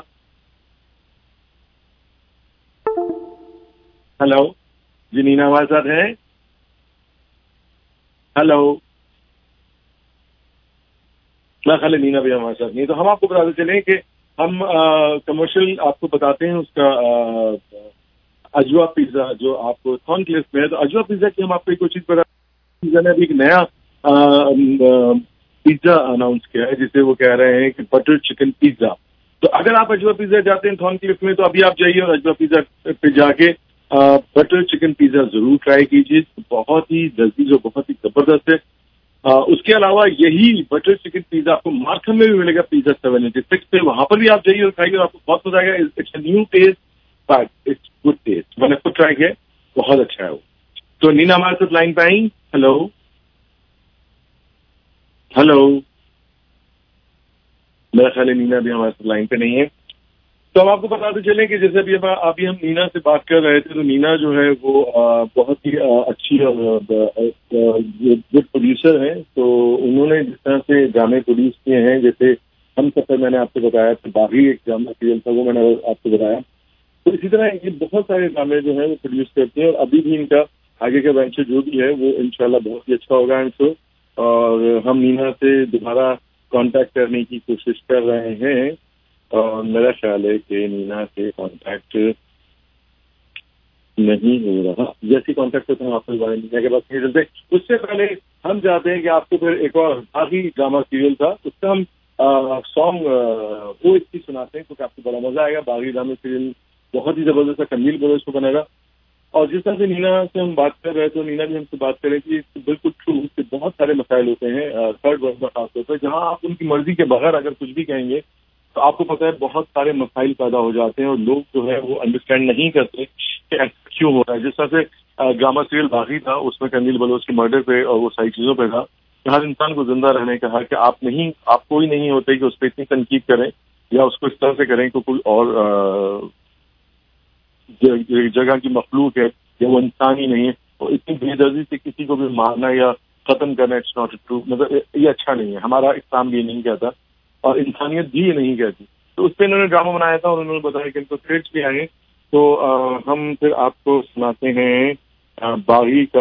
हेलो जी, नीना हमारे साथ है? हेलो, मैं खाली नीना भी हमारे साथ नहीं। तो हम आपको बताते चलें कि हम कमर्शियल आपको बताते हैं उसका आ, अजवा पिज्जा जो आपको थॉर्नक्लिफ में है। तो अजवा पिज्जा की हम आपको एक चीज बता, पिज्जा ने अभी एक नया पिज्जा अनाउंस किया है जिसे वो कह रहे हैं कि बटर चिकन पिज्जा। तो अगर आप अजवा पिज्जा जाते हैं थॉर्नक्लिफ में, तो अभी आप जाइए और अजवा पिज्जा पे जाके बटर चिकन पिज्जा जरूर ट्राई कीजिए। बहुत ही लजीज और बहुत ही जबरदस्त है। आ, उसके अलावा यही बटर चिकन पिज्जा आपको मार्कम में भी मिलेगा, पिज्जा सेवन एटी सिक्स पे, वहां पर भी आप जाइए और खाइए और आपको बहुत मजा आएगा। It's a new taste but it's good taste. मैंने खुद ट्राई किया, बहुत अच्छा है वो। तो नीना हमारे साथ लाइन पे आई। हेलो हेलो, मेरा ख्याल है नीना भी हमारे साथ लाइन पे नहीं है। तो हम आपको बताते चलें कि जैसे अभी अभी हम नीना से बात कर रहे थे, तो नीना जो है वो आ, बहुत ही आ, अच्छी और गुड प्रोड्यूसर है। तो उन्होंने जिस तरह से ड्रामे प्रोड्यूस किए हैं, जैसे हम सफर मैंने आपको बताया था, बागी एक ड्रामा सीरियल था, वो मैंने आपको बताया। तो इसी तरह ये बहुत सारे ड्रामे जो है वो प्रोड्यूस करते हैं, और अभी भी इनका आगे का वेंचर जो भी है वो इंशाल्लाह बहुत ही अच्छा होगा इनको। और हम नीना से दोबारा कॉन्टैक्ट करने की कोशिश कर रहे हैं, और मेरा ख्याल है कि नीना से कांटेक्ट नहीं हो रहा। जैसे कांटेक्ट होता है आपको नीना के पास नहीं चलते। उससे पहले हम चाहते हैं कि आपको फिर एक और बागी ड्रामा सीरियल था, उसका हम सॉन्ग वो इसकी सुनाते हैं क्योंकि आपको बड़ा मजा आएगा। बागी ड्रामा सीरियल बहुत ही जबरदस्त कमील ब्रदर्स को बनेगा। और जिस तरह से नीना से हम बात कर रहे थे, तो नीना भी हमसे बात करें कि बिल्कुल ट्रू कि बहुत सारे मसाइल होते हैं थर्ड वर्ल्ड में खासतौर पर, जहां आप उनकी मर्जी के बगैर अगर कुछ भी कहेंगे तो आपको पता है बहुत सारे मसाइल पैदा हो जाते हैं, और लोग जो है वो अंडरस्टैंड नहीं करते कि ऐसा क्यों हो रहा है। जिस तरह से ड्रामा सीरियल बागी था, उसमें कंदील बलोच के मर्डर पे और वो सारी चीजों पे था, हर इंसान को जिंदा रहने का हक है। आप नहीं, आप कोई नहीं होते कि उस पर इतनी तनकीद करें या उसको इस तरह से करें कि कोई और जगह की मखलूक है या वो इंसान ही नहीं है। और इतनी बेदर्दी से किसी को भी मारना या खत्म करना, इट्स नॉट ट्रू, मतलब ये अच्छा नहीं है। हमारा इस्लाम भी ये नहीं कहता और इंसानियत भी ये नहीं कहती। तो उस पर इन्होंने ड्रामा बनाया था और उन्होंने बताया कि इनको थ्रेड्स भी आए। तो आ, हम फिर आपको सुनाते हैं आ, बागी का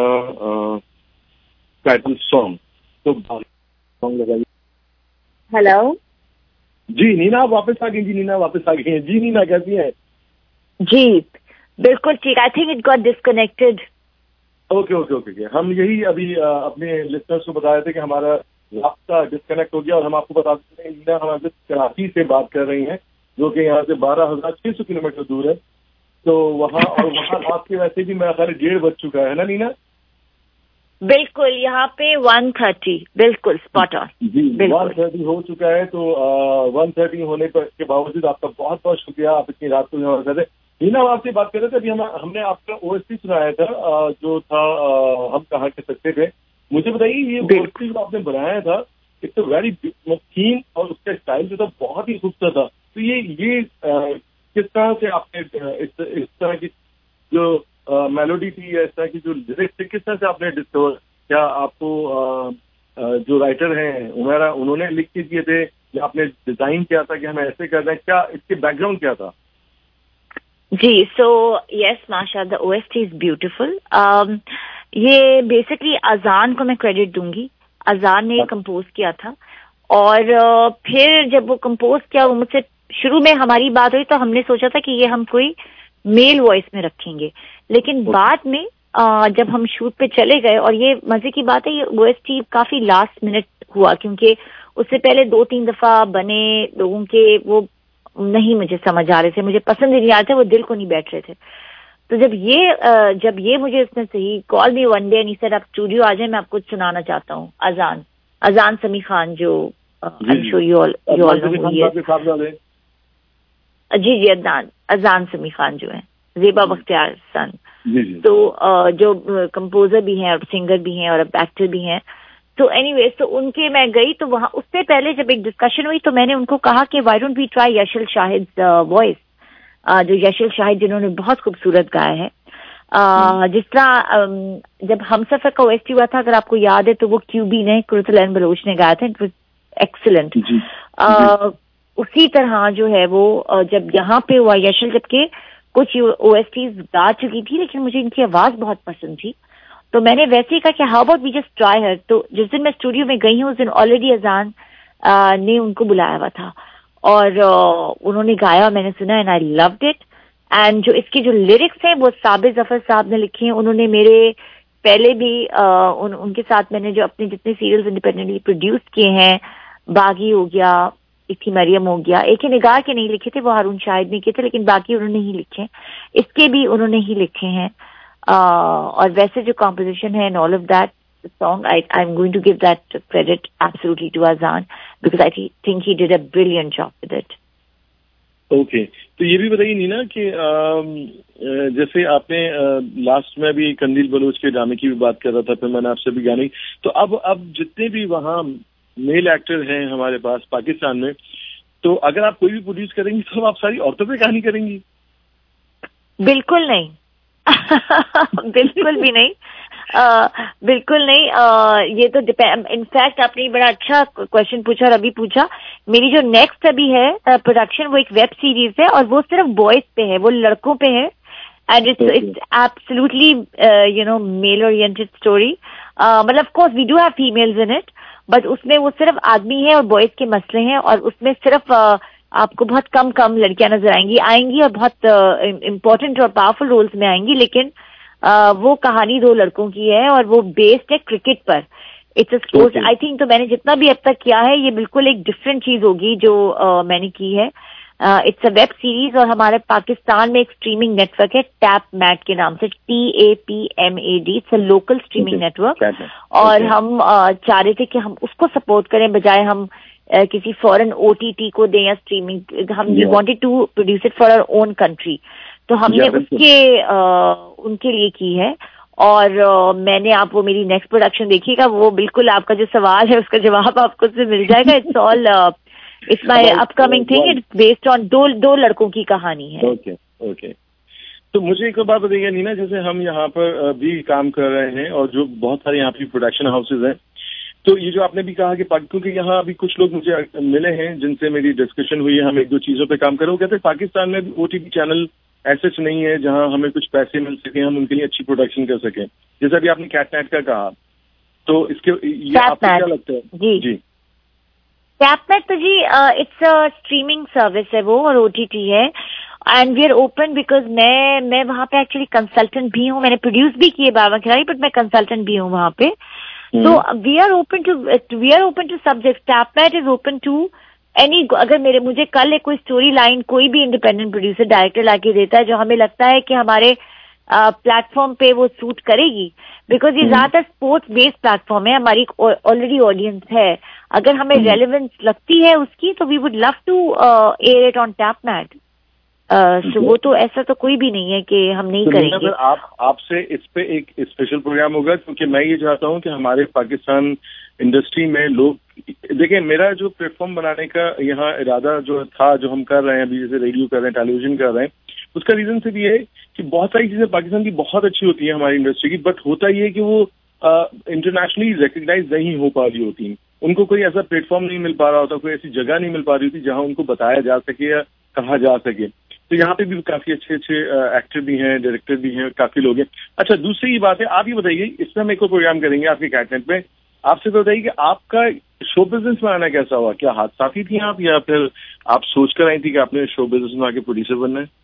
टाइटल सॉन्ग। तो बागी सॉन्ग लगाइए। हेलो जी नीना, आप वापस आ गई जी। नीना वापस आ गई हैं जी। नीना कैसी है? जी बिल्कुल ठीक। I think it got disconnected. Okay okay okay हम यही अभी आ, अपने लिस्टनर्स को बताए थे कि हमारा रास्ता डिस्कनेक्ट हो गया, और हम आपको बताते हैं नीना हमारे कराची से बात कर रही हैं, जो कि यहाँ से बारह हजार छह सौ किलोमीटर दूर है। तो वहाँ और वहाँ रात के वैसे भी मेरा ख्याल डेढ़ बज चुका है ना नीना? बिल्कुल, यहाँ पे वन थर्टी, बिल्कुल स्पॉट ऑन जी, वन थर्टी हो चुका है। तो वन थर्टी होने पर के बावजूद आपका बहुत बहुत शुक्रिया, आप इतनी रात को यहाँ कर रहे। नीना हम आपसे बात कर रहे थे, अभी हम हमने आपका ओएसटी सुनाया था आ, जो था आ, हम कहाँ के सकते थे। मुझे बताइए ये ओएसटी जो आपने बनाया था, इट्स वेरी थीम और उसका स्टाइल जो था बहुत ही खूबसूरत था। तो ये ये आ, किस तरह से आपने इस, इस तरह की जो मेलोडी थी या इस तरह की जो लिरिक्स थी, किस तरह से आपने डिस्कवर? क्या आपको जो राइटर हैं उमेरा, उन्होंने लिख के दिए थे या आपने डिजाइन किया था कि हम ऐसे कर रहे हैं, क्या इसके बैकग्राउंड क्या था? जी, सो यस माशा, द ओएसटी इज ब्यूटीफुल. ये बेसिकली अजान को मैं क्रेडिट दूंगी. अजान ने कंपोज किया था और uh, फिर जब वो कंपोज किया, वो मुझसे शुरू में हमारी बात हुई तो हमने सोचा था कि ये हम कोई मेल वॉइस में रखेंगे, लेकिन बाद में uh, जब हम शूट पे चले गए, और ये मजे की बात है, ये ओएसटी काफी लास्ट मिनट हुआ क्योंकि उससे पहले दो तीन दफा बने लोगों के, वो नहीं मुझे समझ आ रहे थे, मुझे पसंद ही नहीं आ रहे थे, वो दिल को नहीं बैठ रहे थे. तो जब ये जब ये मुझे उसने सही call me one day and he said आप स्टूडियो आ जाए, मैं आपको सुनाना चाहता हूँ अजान. अजान समी खान जो I am sure you all you all know है. जी जी अजान अजान समी खान जो है ज़ेबा बख्तियार सन. तो जो कंपोजर भी हैं और सिंगर भी हैं और एक्टर भी हैं. तो एनीवेज, तो उनके मैं गई तो वहां उससे पहले जब एक डिस्कशन हुई तो मैंने उनको कहा कि why don't we try Yashal Shahid voice, जो यशल शाहिद जिन्होंने बहुत खूबसूरत गाया है. uh, जिस तरह जब हमसफर का ओएसटी हुआ था, अगर आपको याद है, तो वो क्यूबी ने, कुरतुलैन बलोच ने गाया था. It was excellent. उसी तरह जो है वो जब यहाँ पे हुआ यशल, जबकि कुछ ओएसटीज गा चुकी थी लेकिन मुझे इनकी आवाज बहुत पसंद थी, तो मैंने वैसे ही कहा कि how about we just try her. तो जिस दिन मैं स्टूडियो में गई हूँ उस दिन ऑलरेडी अजान ने उनको बुलाया हुआ था और uh, उन्होंने गाया, मैंने सुना and I loved it. And जो इसके जो लिरिक्स हैं वो साबिर जफर साहब ने लिखे हैं. उन्होंने मेरे पहले भी uh, उन, उनके साथ मैंने जो अपने जितने सीरियल्स इंडिपेंडेंटली प्रोड्यूस किए हैं, बागी हो गया, इक्की मरियम हो गया, एक ही निगाह के नहीं लिखे थे, वो हारून शाहिद ने किए थे, लेकिन बाकी उन्होंने ही लिखे. इसके भी उन्होंने ही लिखे हैं. Uh, और वैसे जो कॉम्पोजिशन है and all of that song, I I am going to give that credit absolutely to Azan because I think he did a brilliant job with it. Okay, तो ये भी बताइए नीना कि जैसे आपने लास्ट में भी कंदील बलोच के ड्रामे की भी बात कर रहा था, फिर मैंने आपसे भी गाने, तो अब अब जितने भी वहाँ मेल एक्टर हैं हमारे पास पाकिस्तान में, तो अगर आप कोई भी प्रोड्यूस करेंगी तो आप सारी औरतों पे कहानी करेंगी? बिल्कुल नहीं. बिल्कुल भी नहीं. uh, बिल्कुल नहीं. uh, ये तो डिपेंड. इनफैक्ट आपने बड़ा अच्छा क्वेश्चन पूछा और अभी पूछा. मेरी जो नेक्स्ट अभी है प्रोडक्शन uh, वो एक वेब सीरीज है और वो सिर्फ बॉयज पे है, वो लड़कों पे है. And it's it's absolutely you know male oriented story. मतलब of course we do have females in it, but उसमें वो सिर्फ आदमी है और बॉयज के मसले हैं, और उसमें सिर्फ uh, आपको बहुत कम कम लड़कियां नजर आएंगी आएंगी और बहुत इम्पोर्टेंट uh, और पावरफुल रोल्स में आएंगी, लेकिन uh, वो कहानी दो लड़कों की है और वो बेस्ड है क्रिकेट पर. It's a sports I think. तो मैंने जितना भी अब तक किया है ये बिल्कुल एक डिफरेंट चीज होगी जो uh, मैंने की है. इट्स अ वेब सीरीज और हमारे पाकिस्तान में एक स्ट्रीमिंग नेटवर्क है टैप मैट के नाम से, T A P M A D. It's a local streaming network और okay. हम uh, चाह रहे थे कि हम उसको सपोर्ट करें बजाय हम Uh, किसी फॉरेन ओटीटी को दें या स्ट्रीमिंग. हम we wanted to produce it for our own country, तो हमने yeah, उसके uh, उनके लिए की है. और uh, मैंने, आप वो मेरी नेक्स्ट प्रोडक्शन देखिएगा, वो बिल्कुल आपका जो सवाल है उसका जवाब आपको उससे मिल जाएगा. It's all it's my upcoming thing. It's based on दो दो लड़कों की कहानी है. Okay okay. तो मुझे एक बात बताइएगा नीना, जैसे हम यहाँ पर भी काम कर रहे हैं और जो बहुत सारे यहाँ पे प्रोडक्शन हाउसेज हैं, तो ये जो आपने भी कहा कि क्योंकि यहाँ अभी कुछ लोग मुझे मिले हैं जिनसे मेरी डिस्कशन हुई है, हम एक दो चीजों पे काम कर रहे हैं, वो कहते हैं पाकिस्तान में भी ओटीटी चैनल ऐसे नहीं है जहाँ हमें कुछ पैसे मिल सके, हम उनके लिए अच्छी प्रोडक्शन कर सकें. जैसे अभी आपने कैटनेट का कहा, तो इसके ये आपको क्या लगता है? जी जी कैटनेट तो जी इट्स अ स्ट्रीमिंग सर्विस है वो और ओटीटी है. And we are open because मैं मैं वहाँ पे एक्चुअली कंसल्टेंट भी हूँ. मैंने प्रोड्यूस भी किए बाबा खिलाड़ी, बट मैं कंसल्टेंट भी हूँ वहाँ पे. So we are open to we are open to subjects. TapNet is open to any. अगर मेरे मुझे कल एक कोई स्टोरी लाइन कोई भी इंडिपेंडेंट प्रोड्यूसर डायरेक्टर लाके देता है जो हमें लगता है कि हमारे प्लेटफॉर्म uh, पे वो सूट करेगी, बिकॉज ये ज्यादातर स्पोर्ट्स बेस्ड प्लेटफॉर्म है, हमारी ऑलरेडी ऑडियंस है. अगर हमें रेलेवेंस लगती है उसकी तो we would love to air it on TapNet. So वो तो ऐसा तो कोई भी नहीं है कि हम नहीं तो करेंगे. फिर आप आपसे इस पे एक स्पेशल प्रोग्राम होगा, क्योंकि मैं ये चाहता हूँ कि हमारे पाकिस्तान इंडस्ट्री में लोग देखें. मेरा जो प्लेटफॉर्म बनाने का यहाँ इरादा जो था, जो हम कर रहे हैं अभी, जैसे रेडियो कर रहे हैं, टेलीविजन कर रहे हैं, उसका रीजन सिर्फ ये है कि बहुत सारी चीजें पाकिस्तान की बहुत अच्छी होती है हमारी इंडस्ट्री की, बट होता ये है कि वो इंटरनेशनली रिकग्नाइज नहीं हो पा रही होती, उनको कोई ऐसा प्लेटफॉर्म नहीं मिल पा रहा होता, कोई ऐसी जगह नहीं मिल पा रही होती जहां उनको बताया जा सके या कहा जा सके। तो यहाँ पे भी काफी अच्छे अच्छे एक्टर भी हैं, डायरेक्टर भी हैं, काफी लोग हैं। अच्छा, दूसरी ही बात है, आप ये बताइए, इसमें हम एक और प्रोग्राम करेंगे आपके कैटनेट में, आपसे बताइए कि आपका शो बिजनेस में आना कैसा हुआ? क्या हाथ साथी थी आप, या फिर आप सोचकर आई थी कि आपने शो बिजनेस में आके प्रोड्यूसर बनना है?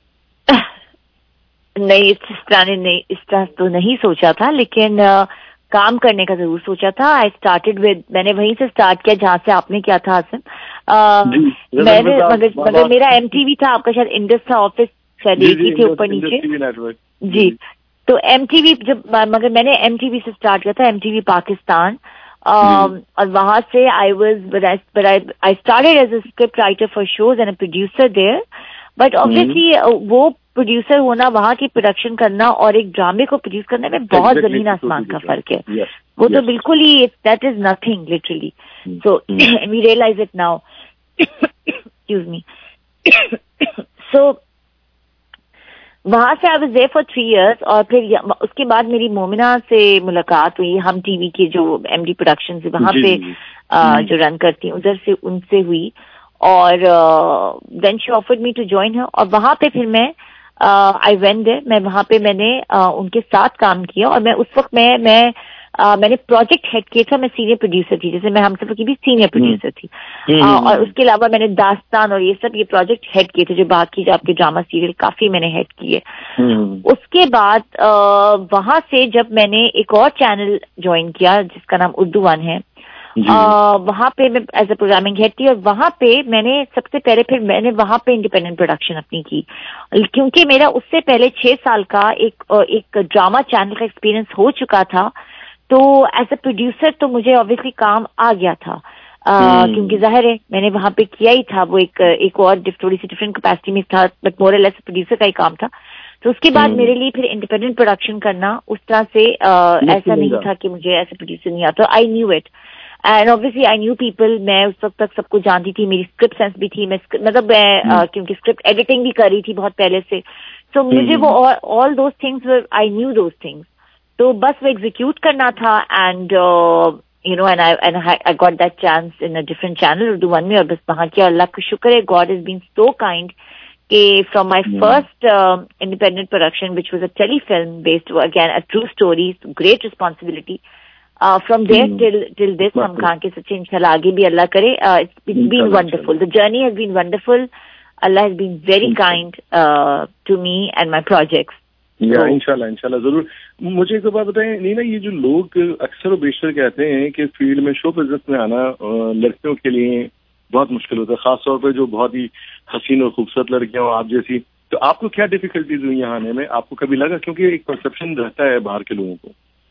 नहीं, इस तरह ने नहीं इस तरह तो नहीं सोचा था, लेकिन uh, काम करने का जरूर सोचा था। आई स्टार्टेड विद, मैंने वहीं से स्टार्ट किया जहां से आपने किया था आसिम। uh, मैंने मगर मगर मेरा एमटीवी था, आपका शायद इंडस था, ऑफिस शायद एक ही थे ऊपर नीचे जी। तो एमटीवी जब, मगर मैंने एमटीवी से स्टार्ट किया था, एमटीवी पाकिस्तान, और वहां से I was I started as a script writer for shows and a producer there. But obviously वो प्रोड्यूसर होना, वहां की प्रोडक्शन करना और एक ड्रामे को प्रोड्यूस करने में बहुत जमीन आसमान का फर्क है। yes, वो yes. तो बिल्कुल ही, that is nothing literally. So we realize it now, excuse me. So वहां से I was there for three years, और फिर उसके बाद मेरी मोमिना से मुलाकात हुई, हम टीवी के जो एमडी प्रोडक्शन से वहां पे आ, जो रन करती हूँ, उधर से उनसे हुई, और then she offered me to join her, और वहां पे फिर मैं आई वेंट देयर, मैं वहां पे मैंने uh, उनके साथ काम किया, और मैं उस वक्त मैं मैं uh, मैंने प्रोजेक्ट हेड किया था, मैं सीनियर प्रोड्यूसर थी, जैसे मैं हम सब की भी सीनियर प्रोड्यूसर थी, uh, और उसके अलावा मैंने दास्तान और ये सब ये प्रोजेक्ट हेड किए थे, जो बाकी जो आपके ड्रामा सीरियल काफी मैंने हेड किए। उसके बाद uh, वहां से जब मैंने एक और चैनल ज्वाइन किया जिसका नाम उर्दू वन है, Uh, वहां पे मैं एज अ प्रोग्रामिंग हेड थी, और वहां पे मैंने सबसे पहले फिर मैंने वहां पे इंडिपेंडेंट प्रोडक्शन अपनी की, क्योंकि मेरा उससे पहले छह साल का एक एक ड्रामा चैनल का एक्सपीरियंस हो चुका था। तो एज अ प्रोड्यूसर तो मुझे ऑब्वियसली काम आ गया था, uh, क्योंकि जाहिर है मैंने वहां पे किया ही था, वो एक एक और थोड़ी सी डिफरेंट कैपेसिटी में था, बट मोर और लेस प्रोड्यूसर का ही काम था। तो उसके बाद मेरे लिए फिर इंडिपेंडेंट प्रोडक्शन करना उस तरह से uh, ऐसा नहीं था कि मुझे एज अ प्रोड्यूसर नहीं आता, I knew it and obviously I knew people. मैं उस वक्त तक सबको जानती थी, मेरी स्क्रिप्ट सेंस भी थी, मैं मतलब मैं uh, क्योंकि स्क्रिप्ट एडिटिंग भी कर रही थी बहुत पहले से, सो so, मुझे वो all those things, I knew those things, तो बस वो एग्जीक्यूट करना था। And you know and I and I got that chance in a different channel Urdu one में, और बस वहां किया। अल्लाह का शुक्र है, God is been so kind कि from my first independent production which was a telefilm based, again a true story, great responsibility, Uh, from there mm. till till this, हम कहा कि सच्चे इंशाल्लाह आगे भी अल्लाह करे। uh, it's, it's been wonderful, the journey has been wonderful, Allah has been very kind uh, to me and my projects. या इंशाल्लाह इंशाल्लाह जरूर। मुझे एक बात बताएं नीना, ये जो लोग अक्सर और बेशतर कहते हैं कि फील्ड में शो बिजनेस में आना लड़कियों के लिए बहुत मुश्किल होता है, खासतौर पर जो बहुत ही हसीन और खूबसूरत लड़कियां हो आप जैसी, तो आपको क्या डिफिकल्टीज हुई यहाँ आने में? आपको कभी लगा, क्योंकि एक परसेप्शन रहता है बाहर के लोगों को?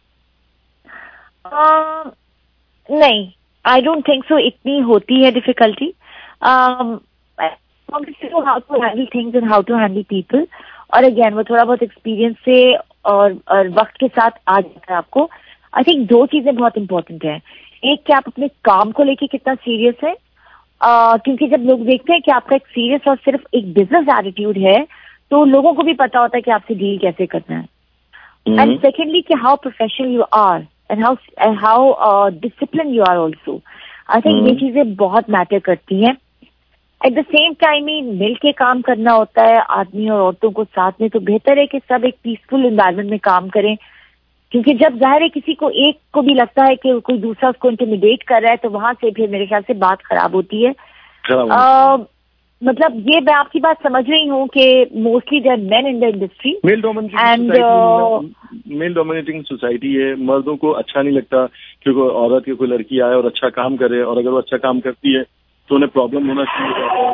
Uh, नहीं, आई डोंट थिंक सो इतनी होती है difficulty. How to handle things and how to handle people, और अगेन वो थोड़ा बहुत एक्सपीरियंस से और, और वक्त के साथ आ जाता है आपको। आई थिंक दो चीजें बहुत इंपॉर्टेंट है, एक कि आप अपने काम को लेके कितना सीरियस है, uh, क्योंकि जब लोग देखते हैं कि आपका एक सीरियस और सिर्फ एक बिजनेस एटीट्यूड है, तो लोगों को भी पता होता है कि आपसे डील कैसे करना है। एंड सेकेंडली कि how professional you are and how and how uh, disciplined you are also. I think ये चीजें बहुत मैटर करती हैं। At the same time ही मिल के काम करना होता है आदमी और औरतों को साथ में, तो बेहतर है कि सब एक पीसफुल एनवायरनमेंट में काम करें, क्योंकि जब जाहिर है किसी को एक को भी लगता है कि कोई दूसरा उसको इंटिमिडेट कर रहा है, तो वहां से फिर मेरे ख्याल से बात खराब होती है। uh, मतलब ये मैं आपकी बात समझ रही हूँ कि mostly there men in the industry, male dominating male dominating society है। मर्दों को अच्छा नहीं लगता कि कोई औरत की कोई लड़की आए और अच्छा काम करे, और अगर वो अच्छा काम करती है तो उन्हें प्रॉब्लम होना शुरू हो जाता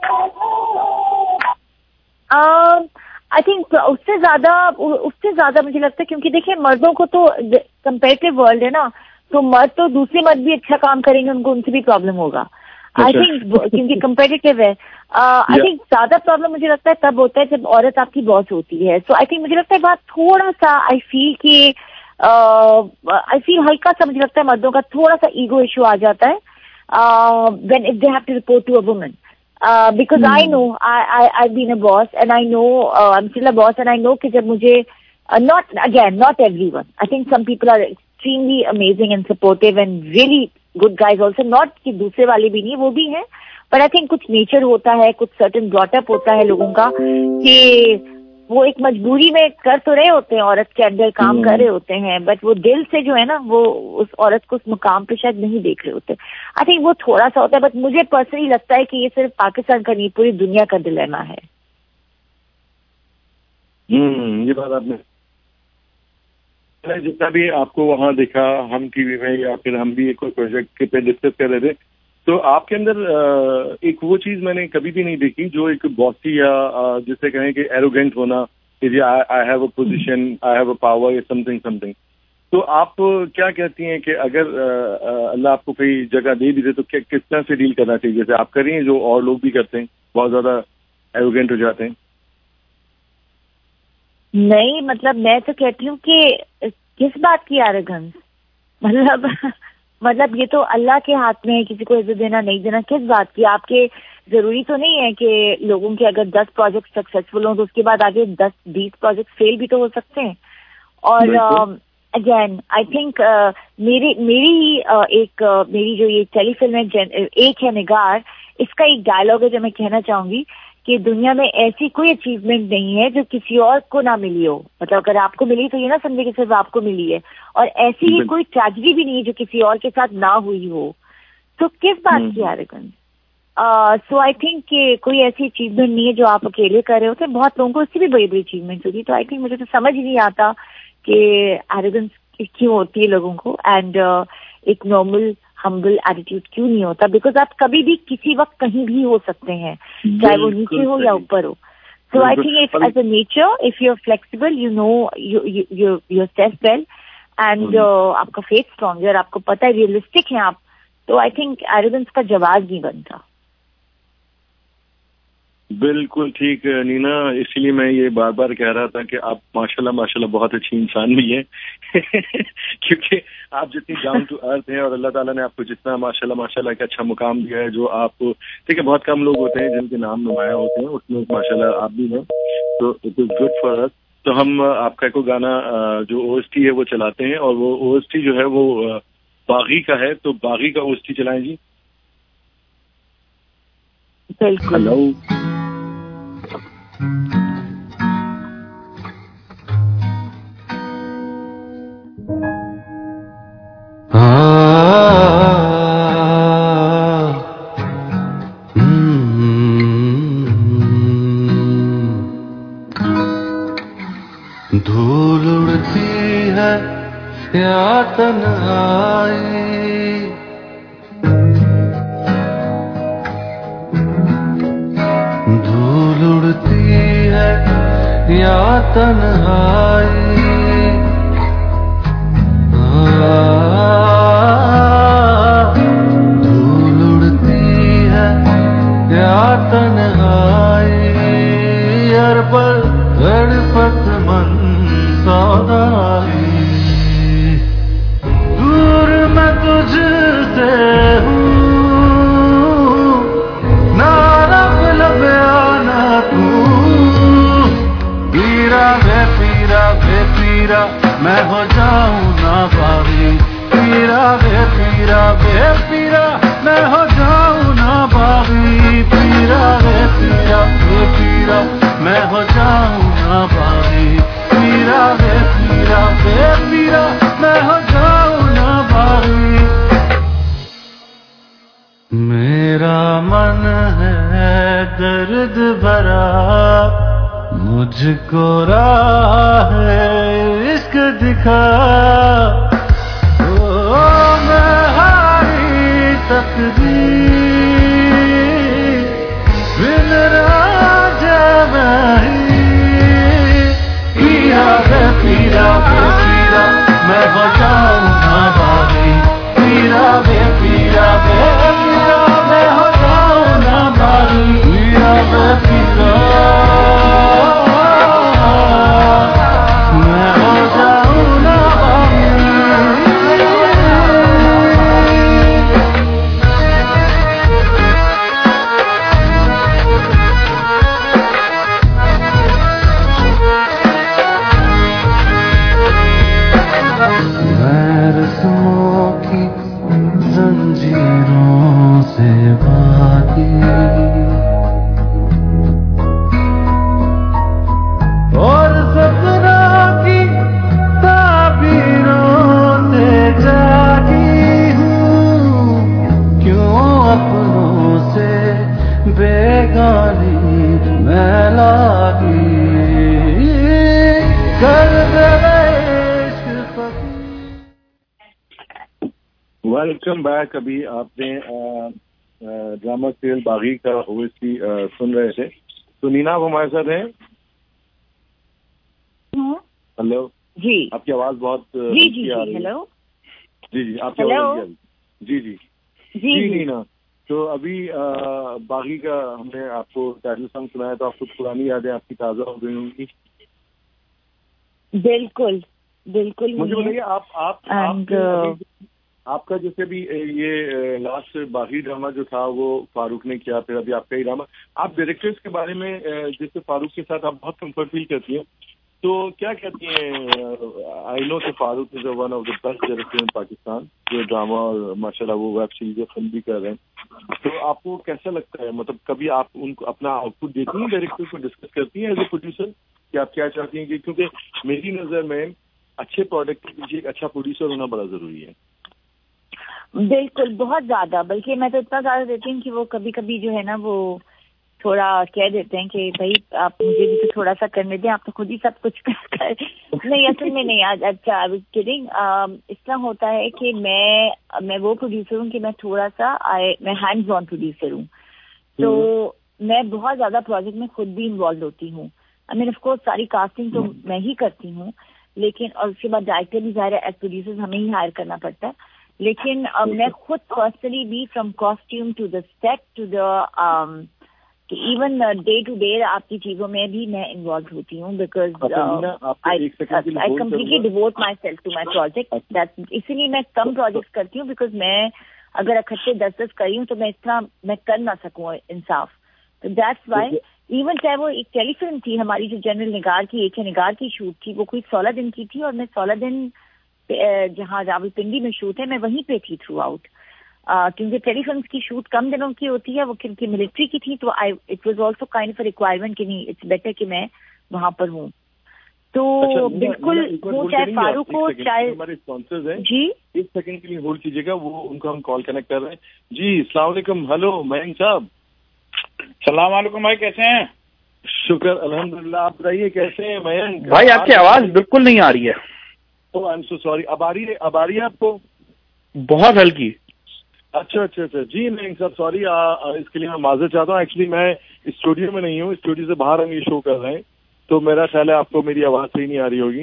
है। आई थिंक उससे ज्यादा उससे ज्यादा मुझे लगता है, क्योंकि देखिए मर्दों को तो कंपेरेटिव वर्ल्ड है ना, तो मर्द तो दूसरे मर्द भी अच्छा काम करेंगे, उनको उनसे भी प्रॉब्लम होगा। आई थिंक क्योंकि कंपेटिटिव है। आई थिंक ज्यादा प्रॉब्लम मुझे लगता है तब होता है जब औरत आपकी बॉस होती है। सो आई थिंक मुझे लगता है बात थोड़ा सा आई फील कि आई फील हल्का सा मुझे लगता है मर्दों का थोड़ा सा ईगो इशू आ जाता है when if they have to report to a woman, because I know I I I been a boss and I know I am still a boss and I know कि जब मुझे uh, not again, not everyone. I think some people are extremely amazing and supportive and really good guys also. Not कि दूसरे वाले भी नहीं, वो भी हैं, but I think कुछ nature होता है, कुछ certain brought up होता है लोगों का कि वो एक मजबूरी में कर तो रहे होते हैं, औरत के अंदर काम कर रहे होते हैं, बट वो दिल से जो है ना वो उस औरत को उस मुकाम पे शायद नहीं देख रहे होते. आई थिंक वो थोड़ा सा होता है, बट मुझे पर्सनली लगता है कि ये सिर्फ पाकिस्तान का नहीं, पूरी दुनिया का डिलेमा है. हम्म ये बात आपने जितना भी आपको वहां देखा हम टीवी में या फिर हम भी कोई प्रोजेक्ट पे डिस्कस कर रहे थे, तो आपके अंदर एक वो चीज मैंने कभी भी नहीं देखी जो एक बॉसी या जिसे कहें कि एरोगेंट होना कि I have a position, I have a power या समथिंग समथिंग. तो आप क्या कहती हैं कि अगर अल्लाह आपको कोई जगह दे भी दे तो क्या किस तरह से डील करना चाहिए, जैसे आप कर रही हैं जो और लोग भी करते हैं, बहुत ज्यादा एरोगेंट हो जाते हैं? नहीं, मतलब मैं तो कहती हूँ कि किस बात की एरोगेंस, मतलब मतलब ये तो अल्लाह के हाथ में है किसी को इज्जत देना नहीं देना. किस बात की? आपके जरूरी तो नहीं है कि लोगों के अगर दस प्रोजेक्ट सक्सेसफुल हो तो उसके बाद आगे दस बीस प्रोजेक्ट फेल भी तो हो सकते हैं. और अगेन आई थिंक मेरी मेरी ही uh, एक uh, मेरी जो ये टेलीफिल्म है एक है निगार, इसका एक डायलॉग है जो मैं कहना चाहूंगी कि दुनिया में ऐसी कोई अचीवमेंट नहीं है जो किसी और को ना मिली हो. मतलब अगर आपको मिली तो ये ना समझे कि सिर्फ आपको मिली है, और ऐसी ही कोई ट्रेजेडी भी नहीं है जो किसी और के साथ ना हुई हो. तो किस बात की एरोगेंस? सो आई थिंक कि कोई ऐसी अचीवमेंट नहीं है जो आप अकेले कर रहे होते. बहुत लोगों को उससे भी बड़ी बड़ी अचीवमेंट होती. तो आई थिंक मुझे तो समझ ही नहीं आता कि एरोगेंस क्यों होती है लोगों को, एंड uh, एक नॉर्मल हम्बल एटीट्यूड क्यों नहीं होता. बिकॉज आप कभी भी किसी वक्त कहीं भी हो सकते हैं, चाहे वो नीचे हो या ऊपर हो. So I think if as a nature if you are flexible, you know yourself well, and आपका फेथ स्ट्रॉन्ग है, आपको पता है रियलिस्टिक है आप, तो आई थिंक एरोगेंस का जवाब नहीं बनता. बिल्कुल ठीक नीना, इसीलिए मैं ये बार बार कह रहा था कि आप माशाल्लाह माशाल्लाह बहुत अच्छी इंसान भी हैं क्योंकि आप जितनी डाउन टू अर्थ हैं और अल्लाह ताला ने आपको जितना माशाल्लाह माशाल्लाह एक अच्छा मुकाम दिया है, जो आप ठीक है बहुत कम लोग होते हैं जिनके नाम नुमाया होते हैं, उसमें माशाल्लाह आप भी हैं, तो it is good for us. तो हम आपका को गाना जो ओएसटी है वो चलाते हैं, और वो ओएसटी जो है वो बागी का है, तो बागी का ओएसटी चलाएं जी. हेलो धूल उड़ती है या तन्हाई, धूल उड़ती है या तन्हाई, धूल उड़ती है या तन्हाई, अरबल तड़पत मन सौदाई, दूर मैं तुझसे हूँ ना लब लब आना तू, पीरा वे पीरा वे पीरा मैं हो जाऊं ना बागी, पीरा वे पीरा वे पीरा मैं हो जाऊं ना बागी, पीरा वे पीरा वे पीरा मैं हो जाऊं ना बागी, पीरा वे पीरा वे पीरा मैं हो जाऊं ना बागी. मेरा मन है दर्द भरा, मुझको राह इश्क दिखा, ओ मैं हारी तकदीर बिन राजा नहीं, पीरा वे पीरा वे पीरा मैं हो जाऊं ना बागी, पीरा वे पीरा वे पीरा मैं हो जाऊं ना बागी, पीरा वे पीरा मैं हो जाऊं ना बागी. Welcome back. अभी आपने ड्रामा सीरियल बागी का ओवैसी सुन रहे थे। तो नीना आप हमारे साथ हैं? हेलो जी, आपकी आवाज बहुत जी जी जी हेलो जी जी आपकी आवाज जी जी जी नीना। तो अभी आ, बागी का हमने आपको टाइटल सॉन्ग सुनाया, तो आपको पुरानी यादें आपकी ताज़ा हो गई होंगी। बिल्कुल बिल्कुल। मुझे बताइए आप आप And, आप आपका जैसे भी ये लास्ट बागी ड्रामा जो था वो फारूक ने किया, फिर अभी आपका ही ड्रामा। आप डायरेक्टर्स के बारे में जैसे फारूक के साथ आप बहुत कंफर्ट फील करती हैं, तो क्या कहती हैं? आई नो कि Farooq is one of the best director in Pakistan, जो ड्रामा और माशाल्लाह वो वेब सीरीज फिल्म भी कर रहे हैं। तो आपको कैसा लगता है, मतलब कभी आप उनको अपना आउटपुट देती हैं, डायरेक्टर को डिस्कस करती हैं एज ए प्रोड्यूसर कि आप क्या चाहती हैं? क्योंकि मेरी नज़र में अच्छे प्रोडक्ट के पीछे एक अच्छा प्रोड्यूसर होना बड़ा ज़रूरी है। बिल्कुल, बहुत ज्यादा। बल्कि मैं तो इतना ज्यादा देती हूँ कि वो कभी कभी जो है ना वो थोड़ा कह देते हैं कि भाई आप मुझे भी तो थोड़ा सा करने दें, आप तो खुद ही सब कुछ कर कर नहीं, असल में नहीं। आज अच्छा आई वाज किडिंग। इतना होता है कि मैं मैं वो प्रोड्यूसर हूँ कि मैं थोड़ा सा आई मैं हैंड्स ऑन प्रोड्यूसर हूँ, तो मैं बहुत ज्यादा प्रोजेक्ट में खुद भी इन्वॉल्व होती हूँ। आई मीन ऑफ कोर्स सारी कास्टिंग तो मैं ही करती हूँ, लेकिन और उसके बाद डायरेक्टर भी ज़ाहिर है एज प्रोड्यूसर्स हमें ही हायर करना पड़ता है। लेकिन uh, मैं खुद पर्सनली भी from costume to the set to the even day to day आपकी चीजों में भी मैं इन्वॉल्व होती हूँ, because I completely devote myself to my project. इसीलिए मैं कम प्रोजेक्ट्स करती हूँ, बिकॉज मैं अगर इकट्ठे दस दस करी हूँ तो मैं इतना मैं कर ना सकूँ इंसाफ। तो दैट्स वाई इवन चाहे वो एक टेलीफिल्म थी हमारी जो जनरल निगार की एक निगार की शूट थी, वो कोई सोलह दिन की थी और मैं सोलह दिन जहाँ रावलपिंडी में शूट है मैं वहीं पे थी थ्रू आउट, क्योंकि टेलीफिल्म की शूट कम दिनों की होती है, वो क्योंकि मिलिट्री की थी, तो I it was also kind of a requirement कि नहीं इट्स बेटर कि मैं वहां पर हूँ। तो अच्छा, बिल्कुल वो चाहे फारूक हो चाहे हमारे स्पॉन्सर्स हैं जी, एक सेकंड के लिए होल्ड कीजिएगा, वो उनको हम कॉल कनेक्ट कर रहे हैं। जी अस्सलाम वालेकुम। हेलो मयंक साहब। सलाम वालेकुम भाई, कैसे हैं? शुक्र अल्हम्दुलिल्लाह, आप बताइए कैसे हैं मयंक? भाई आपकी आवाज बिल्कुल नहीं आ रही है। Oh I am so sorry. अब आ रही है? अब आ रही है आपको? बहुत हल्की। अच्छा अच्छा अच्छा जी मयंक साहब सॉरी, इसके लिए मैं माजरत चाहता हूँ। एक्चुअली मैं स्टूडियो में नहीं हूँ, स्टूडियो से बाहर हम ये शो कर रहे हैं, तो मेरा ख्याल है आपको मेरी आवाज सही नहीं आ रही होगी।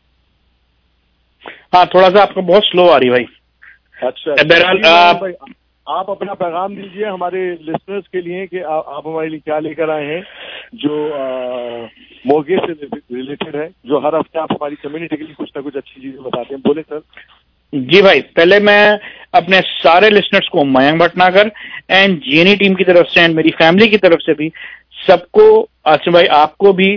हाँ थोड़ा सा आपको बहुत स्लो आ रही भाई। अच्छा बहरहाल आप, आप अपना पैगाम दीजिए हमारे लिसनर्स के लिए कि आ, आप हमारे लिए क्या लेकर आए हैं जो मोर्गेज से रिलेटेड है, जो हर हफ्ते आप हमारी कम्युनिटी के लिए कुछ ना कुछ अच्छी चीजें बताते हैं। बोले सर। जी भाई, पहले मैं अपने सारे लिसनर्स को Mayank Bhatnagar and GNE team की तरफ से एंड मेरी फैमिली की तरफ से भी सबको, आसिम भाई आपको भी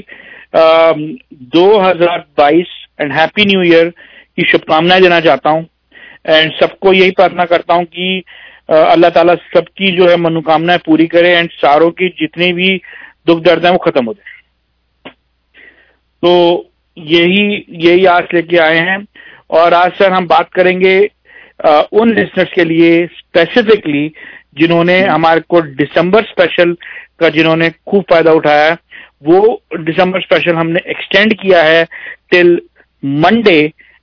दो हजार बाईस एंड हैप्पी न्यू ईयर की शुभकामनाएं देना चाहता हूं। एंड सबको यही प्रार्थना करता हूं कि अल्लाह ताला सबकी जो है मनोकामनाएं पूरी करे एंड सारों की जितनी भी दुख दर्द है वो खत्म हो जाए। तो यही यही आज लेके आए हैं। और आज सर हम बात करेंगे आ, उन लिसनर्स के लिए स्पेसिफिकली जिन्होंने हमारे को दिसंबर स्पेशल का जिन्होंने खूब फायदा उठाया है। वो दिसंबर स्पेशल हमने एक्सटेंड किया है टिल मंडे।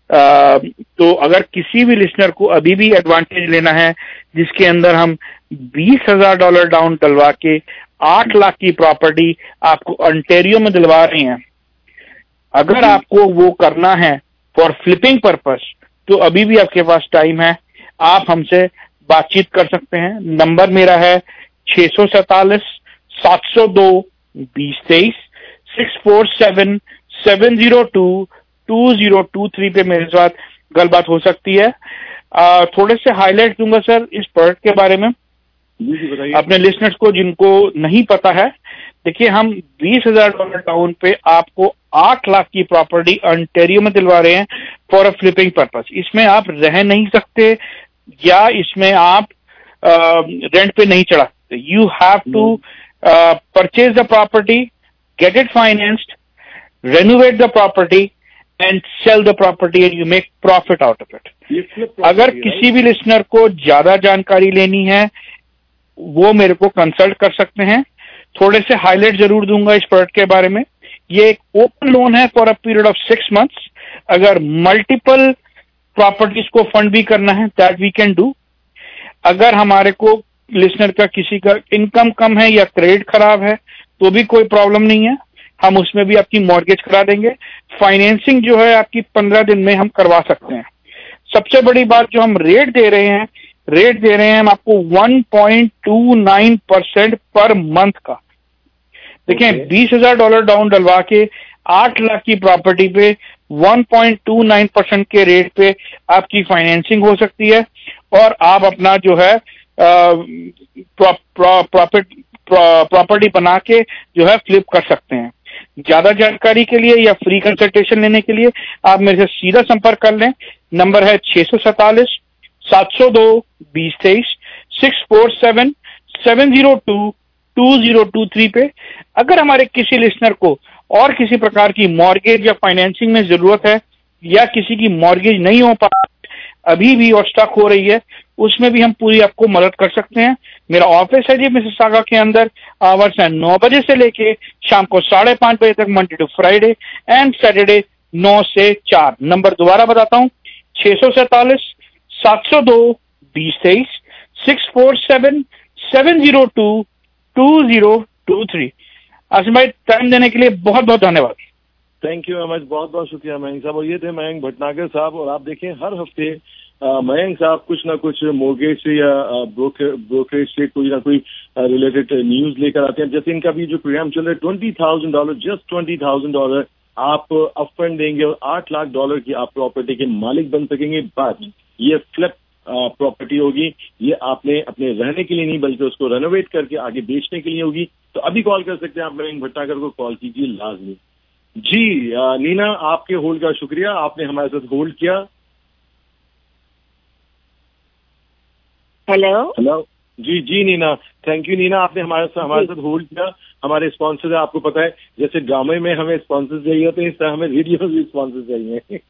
तो अगर किसी भी लिसनर को अभी भी एडवांटेज लेना है जिसके अंदर हम बीस हजार डॉलर डाउन डलवा के आठ लाख की प्रॉपर्टी आपको ओंटारियो में दिलवा रहे हैं, अगर आपको वो करना है फॉर फ्लिपिंग पर्पस तो अभी भी आपके पास टाइम है, आप हमसे बातचीत कर सकते हैं। नंबर मेरा है छह सौ सैतालीस सात सौ दो बीस तेईस six four seven seven zero two two zero two three पे मेरे साथ गलबात हो सकती है। आ, थोड़े से हाईलाइट दूंगा सर इस प्रोडक्ट के बारे में अपने लिसनर्स को जिनको नहीं पता है। देखिए हम बीस हजार डॉलर डाउन पे आपको आठ लाख की प्रॉपर्टी ओंटारियो में दिलवा रहे हैं फॉर अ फ्लिपिंग पर्पस। इसमें आप रह नहीं सकते या इसमें आप रेंट पे नहीं चढ़ा सकते। You have to purchase the property, get it financed, renovate the property and sell the property and you make profit out of it. अगर किसी भी लिसनर को ज्यादा जानकारी लेनी है वो मेरे को कंसल्ट कर सकते हैं। थोड़े से हाईलाइट जरूर दूंगा इस प्रोडक्ट के बारे में। ये एक ओपन लोन है for a period of six months. अगर मल्टीपल प्रॉपर्टीज को फंड भी करना है दैट वी कैन डू। अगर हमारे को लिसनर का किसी का इनकम कम है या क्रेडिट खराब है तो भी कोई प्रॉब्लम नहीं है, हम उसमें भी आपकी मॉर्गेज करा देंगे। फाइनेंसिंग जो है आपकी पंद्रह दिन में हम करवा सकते हैं। सबसे बड़ी बात जो हम रेट दे रहे हैं, रेट दे रहे हैं हम आपको one point two nine percent per month का। देखें, बीस हजार डॉलर डाउन डलवा के आठ लाख की प्रॉपर्टी पे one point two nine percent के रेट पे आपकी फाइनेंसिंग हो सकती है और आप अपना जो है प्रॉफिट प्रॉपर्टी बना के जो है फ्लिप कर सकते हैं। ज्यादा जानकारी के लिए या फ्री कंसल्टेशन लेने के लिए आप मेरे से सीधा संपर्क कर लें। नंबर है छह सौ सैतालीस सात सौ दो बीस तेईस six four seven seven zero two two zero two three पे। अगर हमारे किसी लिसनर को और किसी प्रकार की मॉर्गेज या फाइनेंसिंग में जरूरत है या किसी की मॉर्गेज नहीं हो पा अभी भी और स्टक हो रही है, उसमें भी हम पूरी आपको मदद कर सकते हैं। मेरा ऑफिस है जी मिसिसागा के अंदर, आवर्स है नौ बजे से लेके शाम को साढ़े पांच बजे तक, Monday to Friday and Saturday नौ से चार। नंबर दोबारा बताता हूँ, छह सौ सैतालीस सात सौ दो बीस तेईस six four seven seven zero two two zero two three. Asim भाई, टाइम देने के लिए बहुत बहुत धन्यवाद। थैंक यू वेरी मच, बहुत बहुत शुक्रिया मयंक साहब। और ये थे मयंक भटनागर साहब। और आप देखें हर हफ्ते मयंक साहब कुछ ना कुछ मोर्गेज से या ब्रोकर ब्रोकरेज से कोई ना कोई रिलेटेड न्यूज लेकर आते हैं। जैसे इनका भी जो प्रोग्राम चल रहा है, twenty thousand dollar just twenty thousand dollar आप अपफ्रंट देंगे और आठ लाख डॉलर की आप प्रॉपर्टी के मालिक बन सकेंगे। बट ये फ्लिप प्रॉपर्टी होगी, ये आपने अपने रहने के लिए नहीं बल्कि उसको रेनोवेट करके आगे बेचने के लिए होगी। तो अभी कॉल कर सकते हैं आप मयंक भटनागर को, कॉल कीजिए लाजमी। जी आ, नीना, आपके होल्ड का शुक्रिया, आपने हमारे साथ होल्ड किया। हेलो हेलो जी जी नीना, थैंक यू नीना, आपने हमारे साथ हमारे साथ होल्ड किया। हमारे स्पॉन्सर है, आपको पता है जैसे ड्रामे में हमें स्पॉन्सर चाहिए होते हैं, इस तरह हमें रेडियो में भी स्पॉन्सर चाहिए।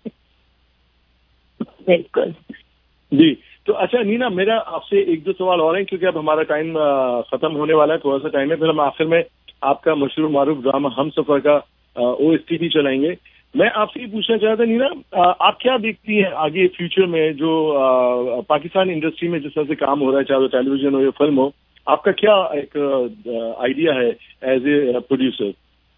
बिल्कुल जी। तो अच्छा नीना, मेरा आपसे एक दो सवाल और हैं क्योंकि अब हमारा टाइम खत्म होने वाला है, थोड़ा सा टाइम है, फिर हम आखिर में आपका मशहूर मारूफ ड्रामा हम सफर का ओ एस टी भी चलाएंगे। मैं आपसे ये पूछना चाहता नीना, आप क्या देखती हैं आगे फ्यूचर में जो आ, पाकिस्तान इंडस्ट्री में जिस तरह से काम हो रहा है, चाहे वो टेलीविजन हो या फिल्म हो, आपका क्या एक आइडिया है एज ए प्रोड्यूसर?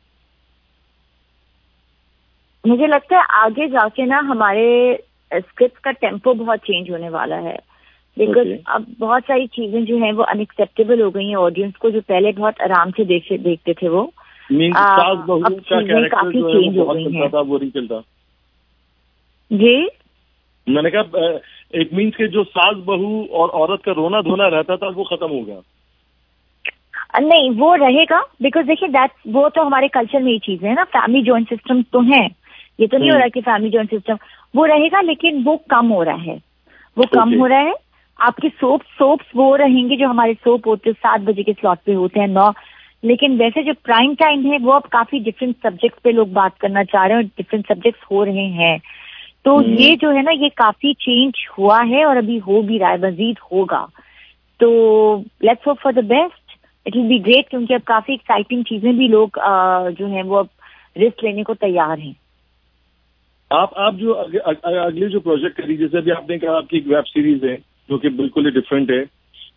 मुझे लगता है आगे जाके ना हमारे स्क्रिप्ट का टेम्पो बहुत चेंज होने वाला है, बिकॉज okay. अब बहुत सारी चीजें जो हैं वो अनएक्सेप्टेबल हो गई हैं ऑडियंस को, जो पहले बहुत आराम से देख देखते थे वो सास बहू का कैरेक्टर जो है वो बहुत चलता था, वो नहीं चलता। जी, मैंने कहा इट मीन्स के जो सास बहू और औरत का रोना धोना रहता था वो खत्म हो गया। नहीं, वो रहेगा, बिकॉज देखिए दैट वो तो हमारे कल्चर में ही चीजें है ना, फैमिली जॉइंट सिस्टम तो है, ये तो नहीं हो रहा कि फैमिली जॉइंट सिस्टम वो रहेगा, लेकिन वो कम हो रहा है, वो कम okay. हो रहा है। आपके सोप सोप्स वो रहेंगे जो हमारे सोप होते हैं सात बजे के स्लॉट पे होते हैं, नौ, लेकिन वैसे जो प्राइम टाइम है वो अब काफी डिफरेंट सब्जेक्ट पे लोग बात करना चाह रहे हैं और डिफरेंट सब्जेक्ट्स हो रहे हैं। तो hmm. ये जो है ना ये काफी चेंज हुआ है और अभी हो भी रहा है, मजीद होगा। तो let's hope for the best, it will be great, क्योंकि अब काफी एक्साइटिंग चीजें भी लोग जो है वो अब रिस्क लेने को तैयार हैं। आप आप जो अग, अग, अगले जो प्रोजेक्ट करी, जैसे अभी आपने कहा आपकी एक वेब सीरीज है जो कि बिल्कुल ही डिफरेंट है,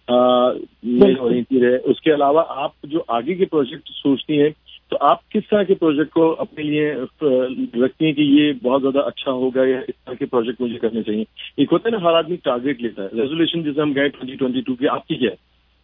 है, उसके अलावा आप जो आगे के प्रोजेक्ट सोचती हैं, तो आप किस तरह के प्रोजेक्ट को अपने लिए रखती हैं कि ये बहुत ज्यादा अच्छा होगा या इस तरह के प्रोजेक्ट मुझे करने चाहिए? एक होता है ना हर आदमी टारगेट लेता है, रेजोल्यूशन जिसे हम गए ट्वेंटी ट्वेंटी टू की, आपकी क्या है?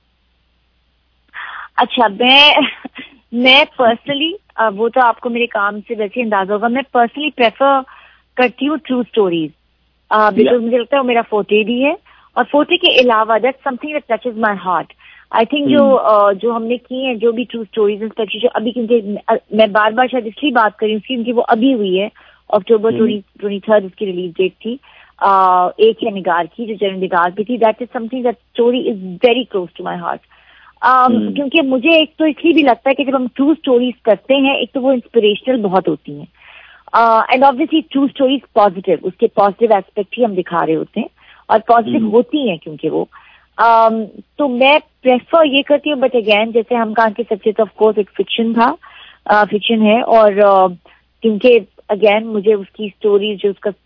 अच्छा, मैं मैं पर्सनली, वो तो आपको मेरे काम से वैसे अंदाजा होगा, मैं पर्सनली प्रेफर करती हूँ ट्रू स्टोरीज, बिकॉज मुझे लगता है वो मेरा फोटे भी है, और फोटे के अलावा that's something that touches my heart. I think जो uh, जो हमने की है जो भी ट्रू स्टोरीज स्पेशली जो अभी, क्योंकि मैं बार बार शायद इसलिए बात कर रही हूँ क्योंकि वो अभी हुई है, अक्टूबर ट्वेंटी थर्ड उसकी रिलीज डेट थी, uh, एक है निगार की जो जन निगार पे थी। That is something that story is very close to my heart, क्योंकि मुझे एक तो इसलिए भी लगता है कि जब हम ट्रू स्टोरीज करते हैं, एक तो वो इंस्पिरेशनल बहुत होती हैं, and obviously true stories positive, उसके पॉजिटिव एस्पेक्ट ही हम दिखा रहे होते हैं और पॉजिटिव होती हैं क्योंकि वो um, तो मैं प्रेफर ये करती हूँ। बट अगेन जैसे हम कहा कि सचेत ऑफ कोर्स एक फिक्शन था, फिक्शन uh, है, और uh, क्योंकि अगेन मुझे उसकी स्टोरी जो उसका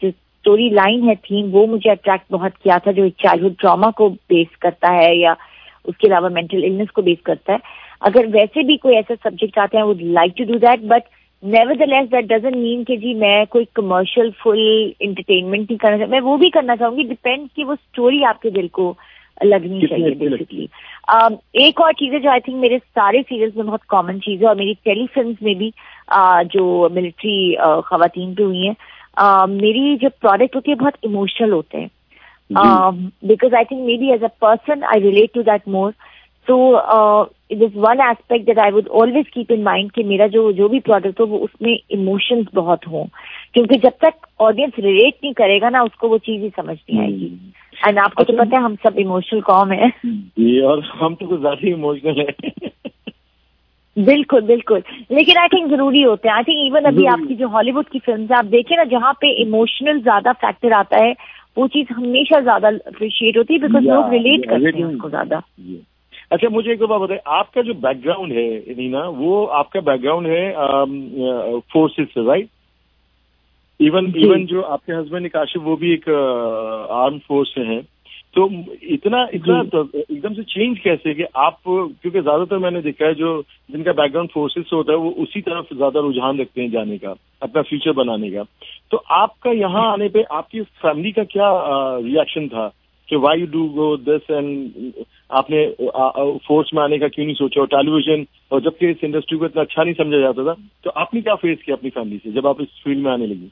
स्टोरी लाइन है, थीम, वो मुझे अट्रैक्ट बहुत किया था, जो चाइल्डहुड ट्रॉमा को बेस करता है या उसके अलावा मेंटल इलनेस को बेस करता है. अगर वैसे भी कोई ऐसा सब्जेक्ट आते हैं, would like to do that, but nevertheless that doesn't mean कि जी मैं कोई कमर्शियल फुल एंटरटेनमेंट नहीं करना चाहती. मैं वो भी करना चाहूंगी, डिपेंड कि वो स्टोरी आपके दिल को लगनी चाहिए बेसिकली. um, एक और चीज है जो आई थिंक मेरे सारे सीरियल्स में बहुत कॉमन चीज है, और मेरी टेलीफिल्म्स में भी uh, जो मिलिट्री uh, खवातीन पे हुई हैं, uh, मेरी जो प्रोडक्ट होती है बहुत इमोशनल होते हैं, because I think maybe as a person I relate to that more. So this one aspect that I would always keep in mind कि मेरा जो जो भी प्रोडक्ट हो वो उसमें इमोशंस बहुत हों, क्योंकि जब तक ऑडियंस रिलेट नहीं करेगा ना, उसको वो चीज ही समझ नहीं आएगी. एंड आपको तो पता है हम सब इमोशनल कॉम है. ये और हम तो कुछ ज्यादा इमोशनल है. बिल्कुल बिल्कुल, लेकिन आई थिंक जरूरी होते हैं. आई थिंक इवन अभी आपकी जो हॉलीवुड की फिल्म है, आप देखें ना, जहाँ पे इमोशनल ज्यादा फैक्टर आता है, वो चीज हमेशा ज्यादा अप्रिशिएट होती है, बिकॉज लोग रिलेट करते हैं उसको ज्यादा. अच्छा, मुझे एक बात बताइए, आपका जो बैकग्राउंड है नीना, वो आपका बैकग्राउंड है फोर्सेस से, राइट? इवन इवन जो आपके हस्बैंड काशिफ, वो भी एक आर्म फोर्स से हैं. तो इतना इतना तो एकदम से चेंज कैसे कि आप, क्योंकि ज्यादातर मैंने देखा है जो जिनका बैकग्राउंड फोर्सेस से होता है वो उसी तरफ ज्यादा रुझान रखते हैं जाने का, अपना फ्यूचर बनाने का. तो आपका यहाँ आने पे आपकी फैमिली का क्या रिएक्शन था कि why you do go this, and आपने फोर्स में आने का क्यों नहीं सोचा, और टेलीविजन, और जबकि इस इंडस्ट्री को इतना अच्छा नहीं समझा जाता था, तो आपने क्या फेस किया अपनी फैमिली से जब आप इस फील्ड में आने लगी?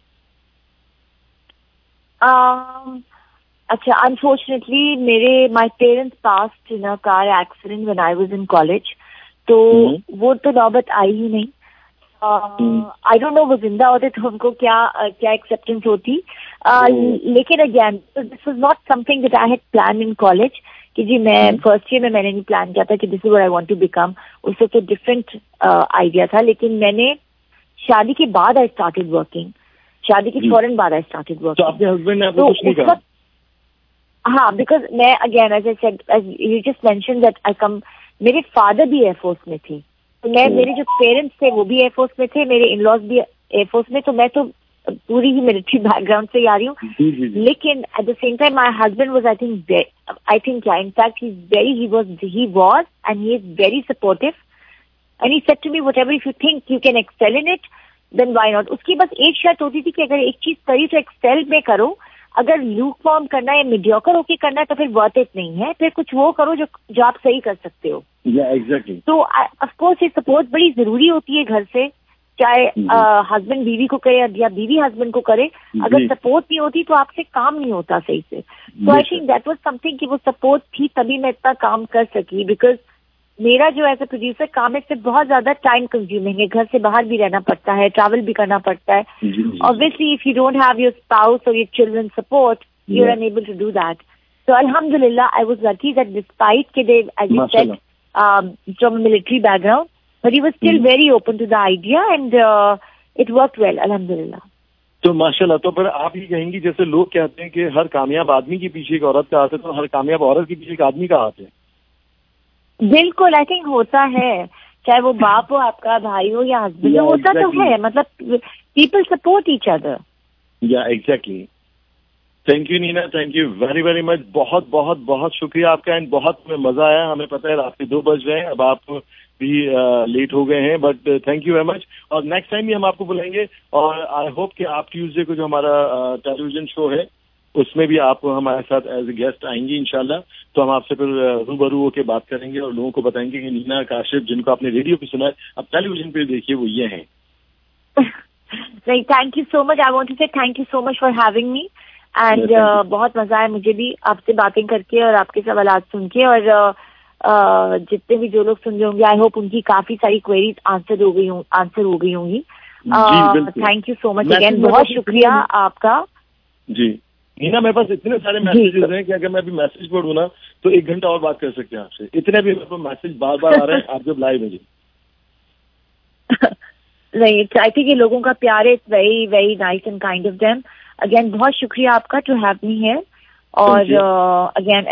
um, अच्छा, अनफॉर्चुनेटली मेरे my parents passed in a car accident when I was in college, तो mm-hmm. वो तो नौबत आई ही नहीं. आई डोंट नो वो जिंदा होते तो उनको क्या uh, क्या एक्सेप्टेंस होती. uh, oh. लेकिन again this was not something that I had plan in college कि जी मैं फर्स्ट mm-hmm. ईयर में मैंने नहीं प्लान किया था कि this is what I want to become. उससे तो डिफरेंट आइडिया था. लेकिन मैंने शादी के बाद आई स्टार्टेड वर्किंग. शादी के फौरन बाद आई स्टार्टेड वर्किंग. तो आपके हस्बैंड ने आपको कुछ नहीं कहा? हाँ, बिकॉज मैं again as I said, as you just mention that I come, मेरे फादर भी एयरफोर्स में थे, तो मैं oh. मेरे जो पेरेंट्स थे वो भी एयरफोर्स में थे, मेरे इन लॉज भी एयरफोर्स में, तो मैं तो पूरी ही मिलिट्री बैकग्राउंड से आ रही हूँ. लेकिन at the same time my husband was I think I think yeah in fact he is very he was he was and he is very supportive, and he said to me whatever if you think you can excel in it then why not. उसकी बस एक शर्त होती थी कि अगर एक चीज करी तो एक्सेल में करो, अगर लूक फॉर्म करना है, मीडियोकर होके करना है, तो फिर वर्थ इट नहीं है. फिर कुछ वो करो जो जो आप सही कर सकते हो. या एग्जैक्टली. तो ऑफ कोर्स ये सपोर्ट बड़ी जरूरी होती है घर से, चाहे हस्बैंड बीवी को करे या बीवी हस्बैंड को करे. अगर सपोर्ट नहीं होती तो आपसे काम नहीं होता सही से. So I think that was something कि वो सपोर्ट थी, तभी मैं इतना काम कर सकी. बिकॉज मेरा जो एज ए प्रोड्यूसर काम है सिर्फ बहुत ज्यादा टाइम कंज्यूमिंग है. घर से बाहर भी रहना पड़ता है, ट्रैवल भी करना पड़ता है. Obviously if you don't have your spouse और your children support, you are unable to do that. So अल्हम्दुलिल्लाह I was lucky that despite के they as you said from military background, but he was still very open to the idea and it worked well अल्हम्दुलिल्लाह. तो माशाल्लाह. तो पर आप ये कहेंगी, जैसे लोग कहते हैं कि हर कामयाब आदमी के पीछे एक औरत का हाथ है, तो हर कामयाब औरत के पीछे एक आदमी का हाथ है? बिल्कुल, आई थिंक होता है, चाहे वो बाप हो आपका, भाई हो या हस्बैंड हो, होता तो है. मतलब people support each other. Yeah exactly. Thank you Nina, thank you very very much. बहुत बहुत बहुत शुक्रिया आपका, एंड बहुत हमें मजा आया. हमें पता है रात के दो बज रहे हैं, अब आप भी लेट हो गए हैं, but thank you very much. और नेक्स्ट टाइम भी हम आपको बुलाएंगे, और आई होप कि आप ट्यूसडे को जो हमारा टेलीविजन शो है उसमें भी आप हमारे साथ एज ए गेस्ट आएंगी इंशाल्लाह. तो हम आपसे फिर रूबरू होकर बात करेंगे और लोगों को बताएंगे कि नीना काशिफ, जिनको आपने रेडियो पे सुना है, अब टेलीविजन पे देखिए, वो ये हैं. नहीं, thank you so much. I want to say thank you so much for having me, and बहुत मजा आया मुझे भी आपसे बातें करके और आपके सवाल सुन के. और uh, जितने भी जो लोग सुन रहे होंगे, आई होप उनकी काफी सारी क्वेरीज आंसर हो गई आंसर हो गई होंगी. Thank you so much again. बहुत शुक्रिया आपका. जी नीना, मेरे पास इतने सारे मैसेजेस हैं कि अगर मैं अभी मैसेज पढ़ूँ ना तो एक घंटा और बात कर सकते हैं आपसे. इतने भी मेरे पास मैसेज बार बार आ रहे हैं. आप जब लाइव है जी. नहीं, आई थिंक ये लोगों का प्यार है. It's very very nice and kind of them. Again बहुत शुक्रिया आपका टू हैव मी हियर. और अगेन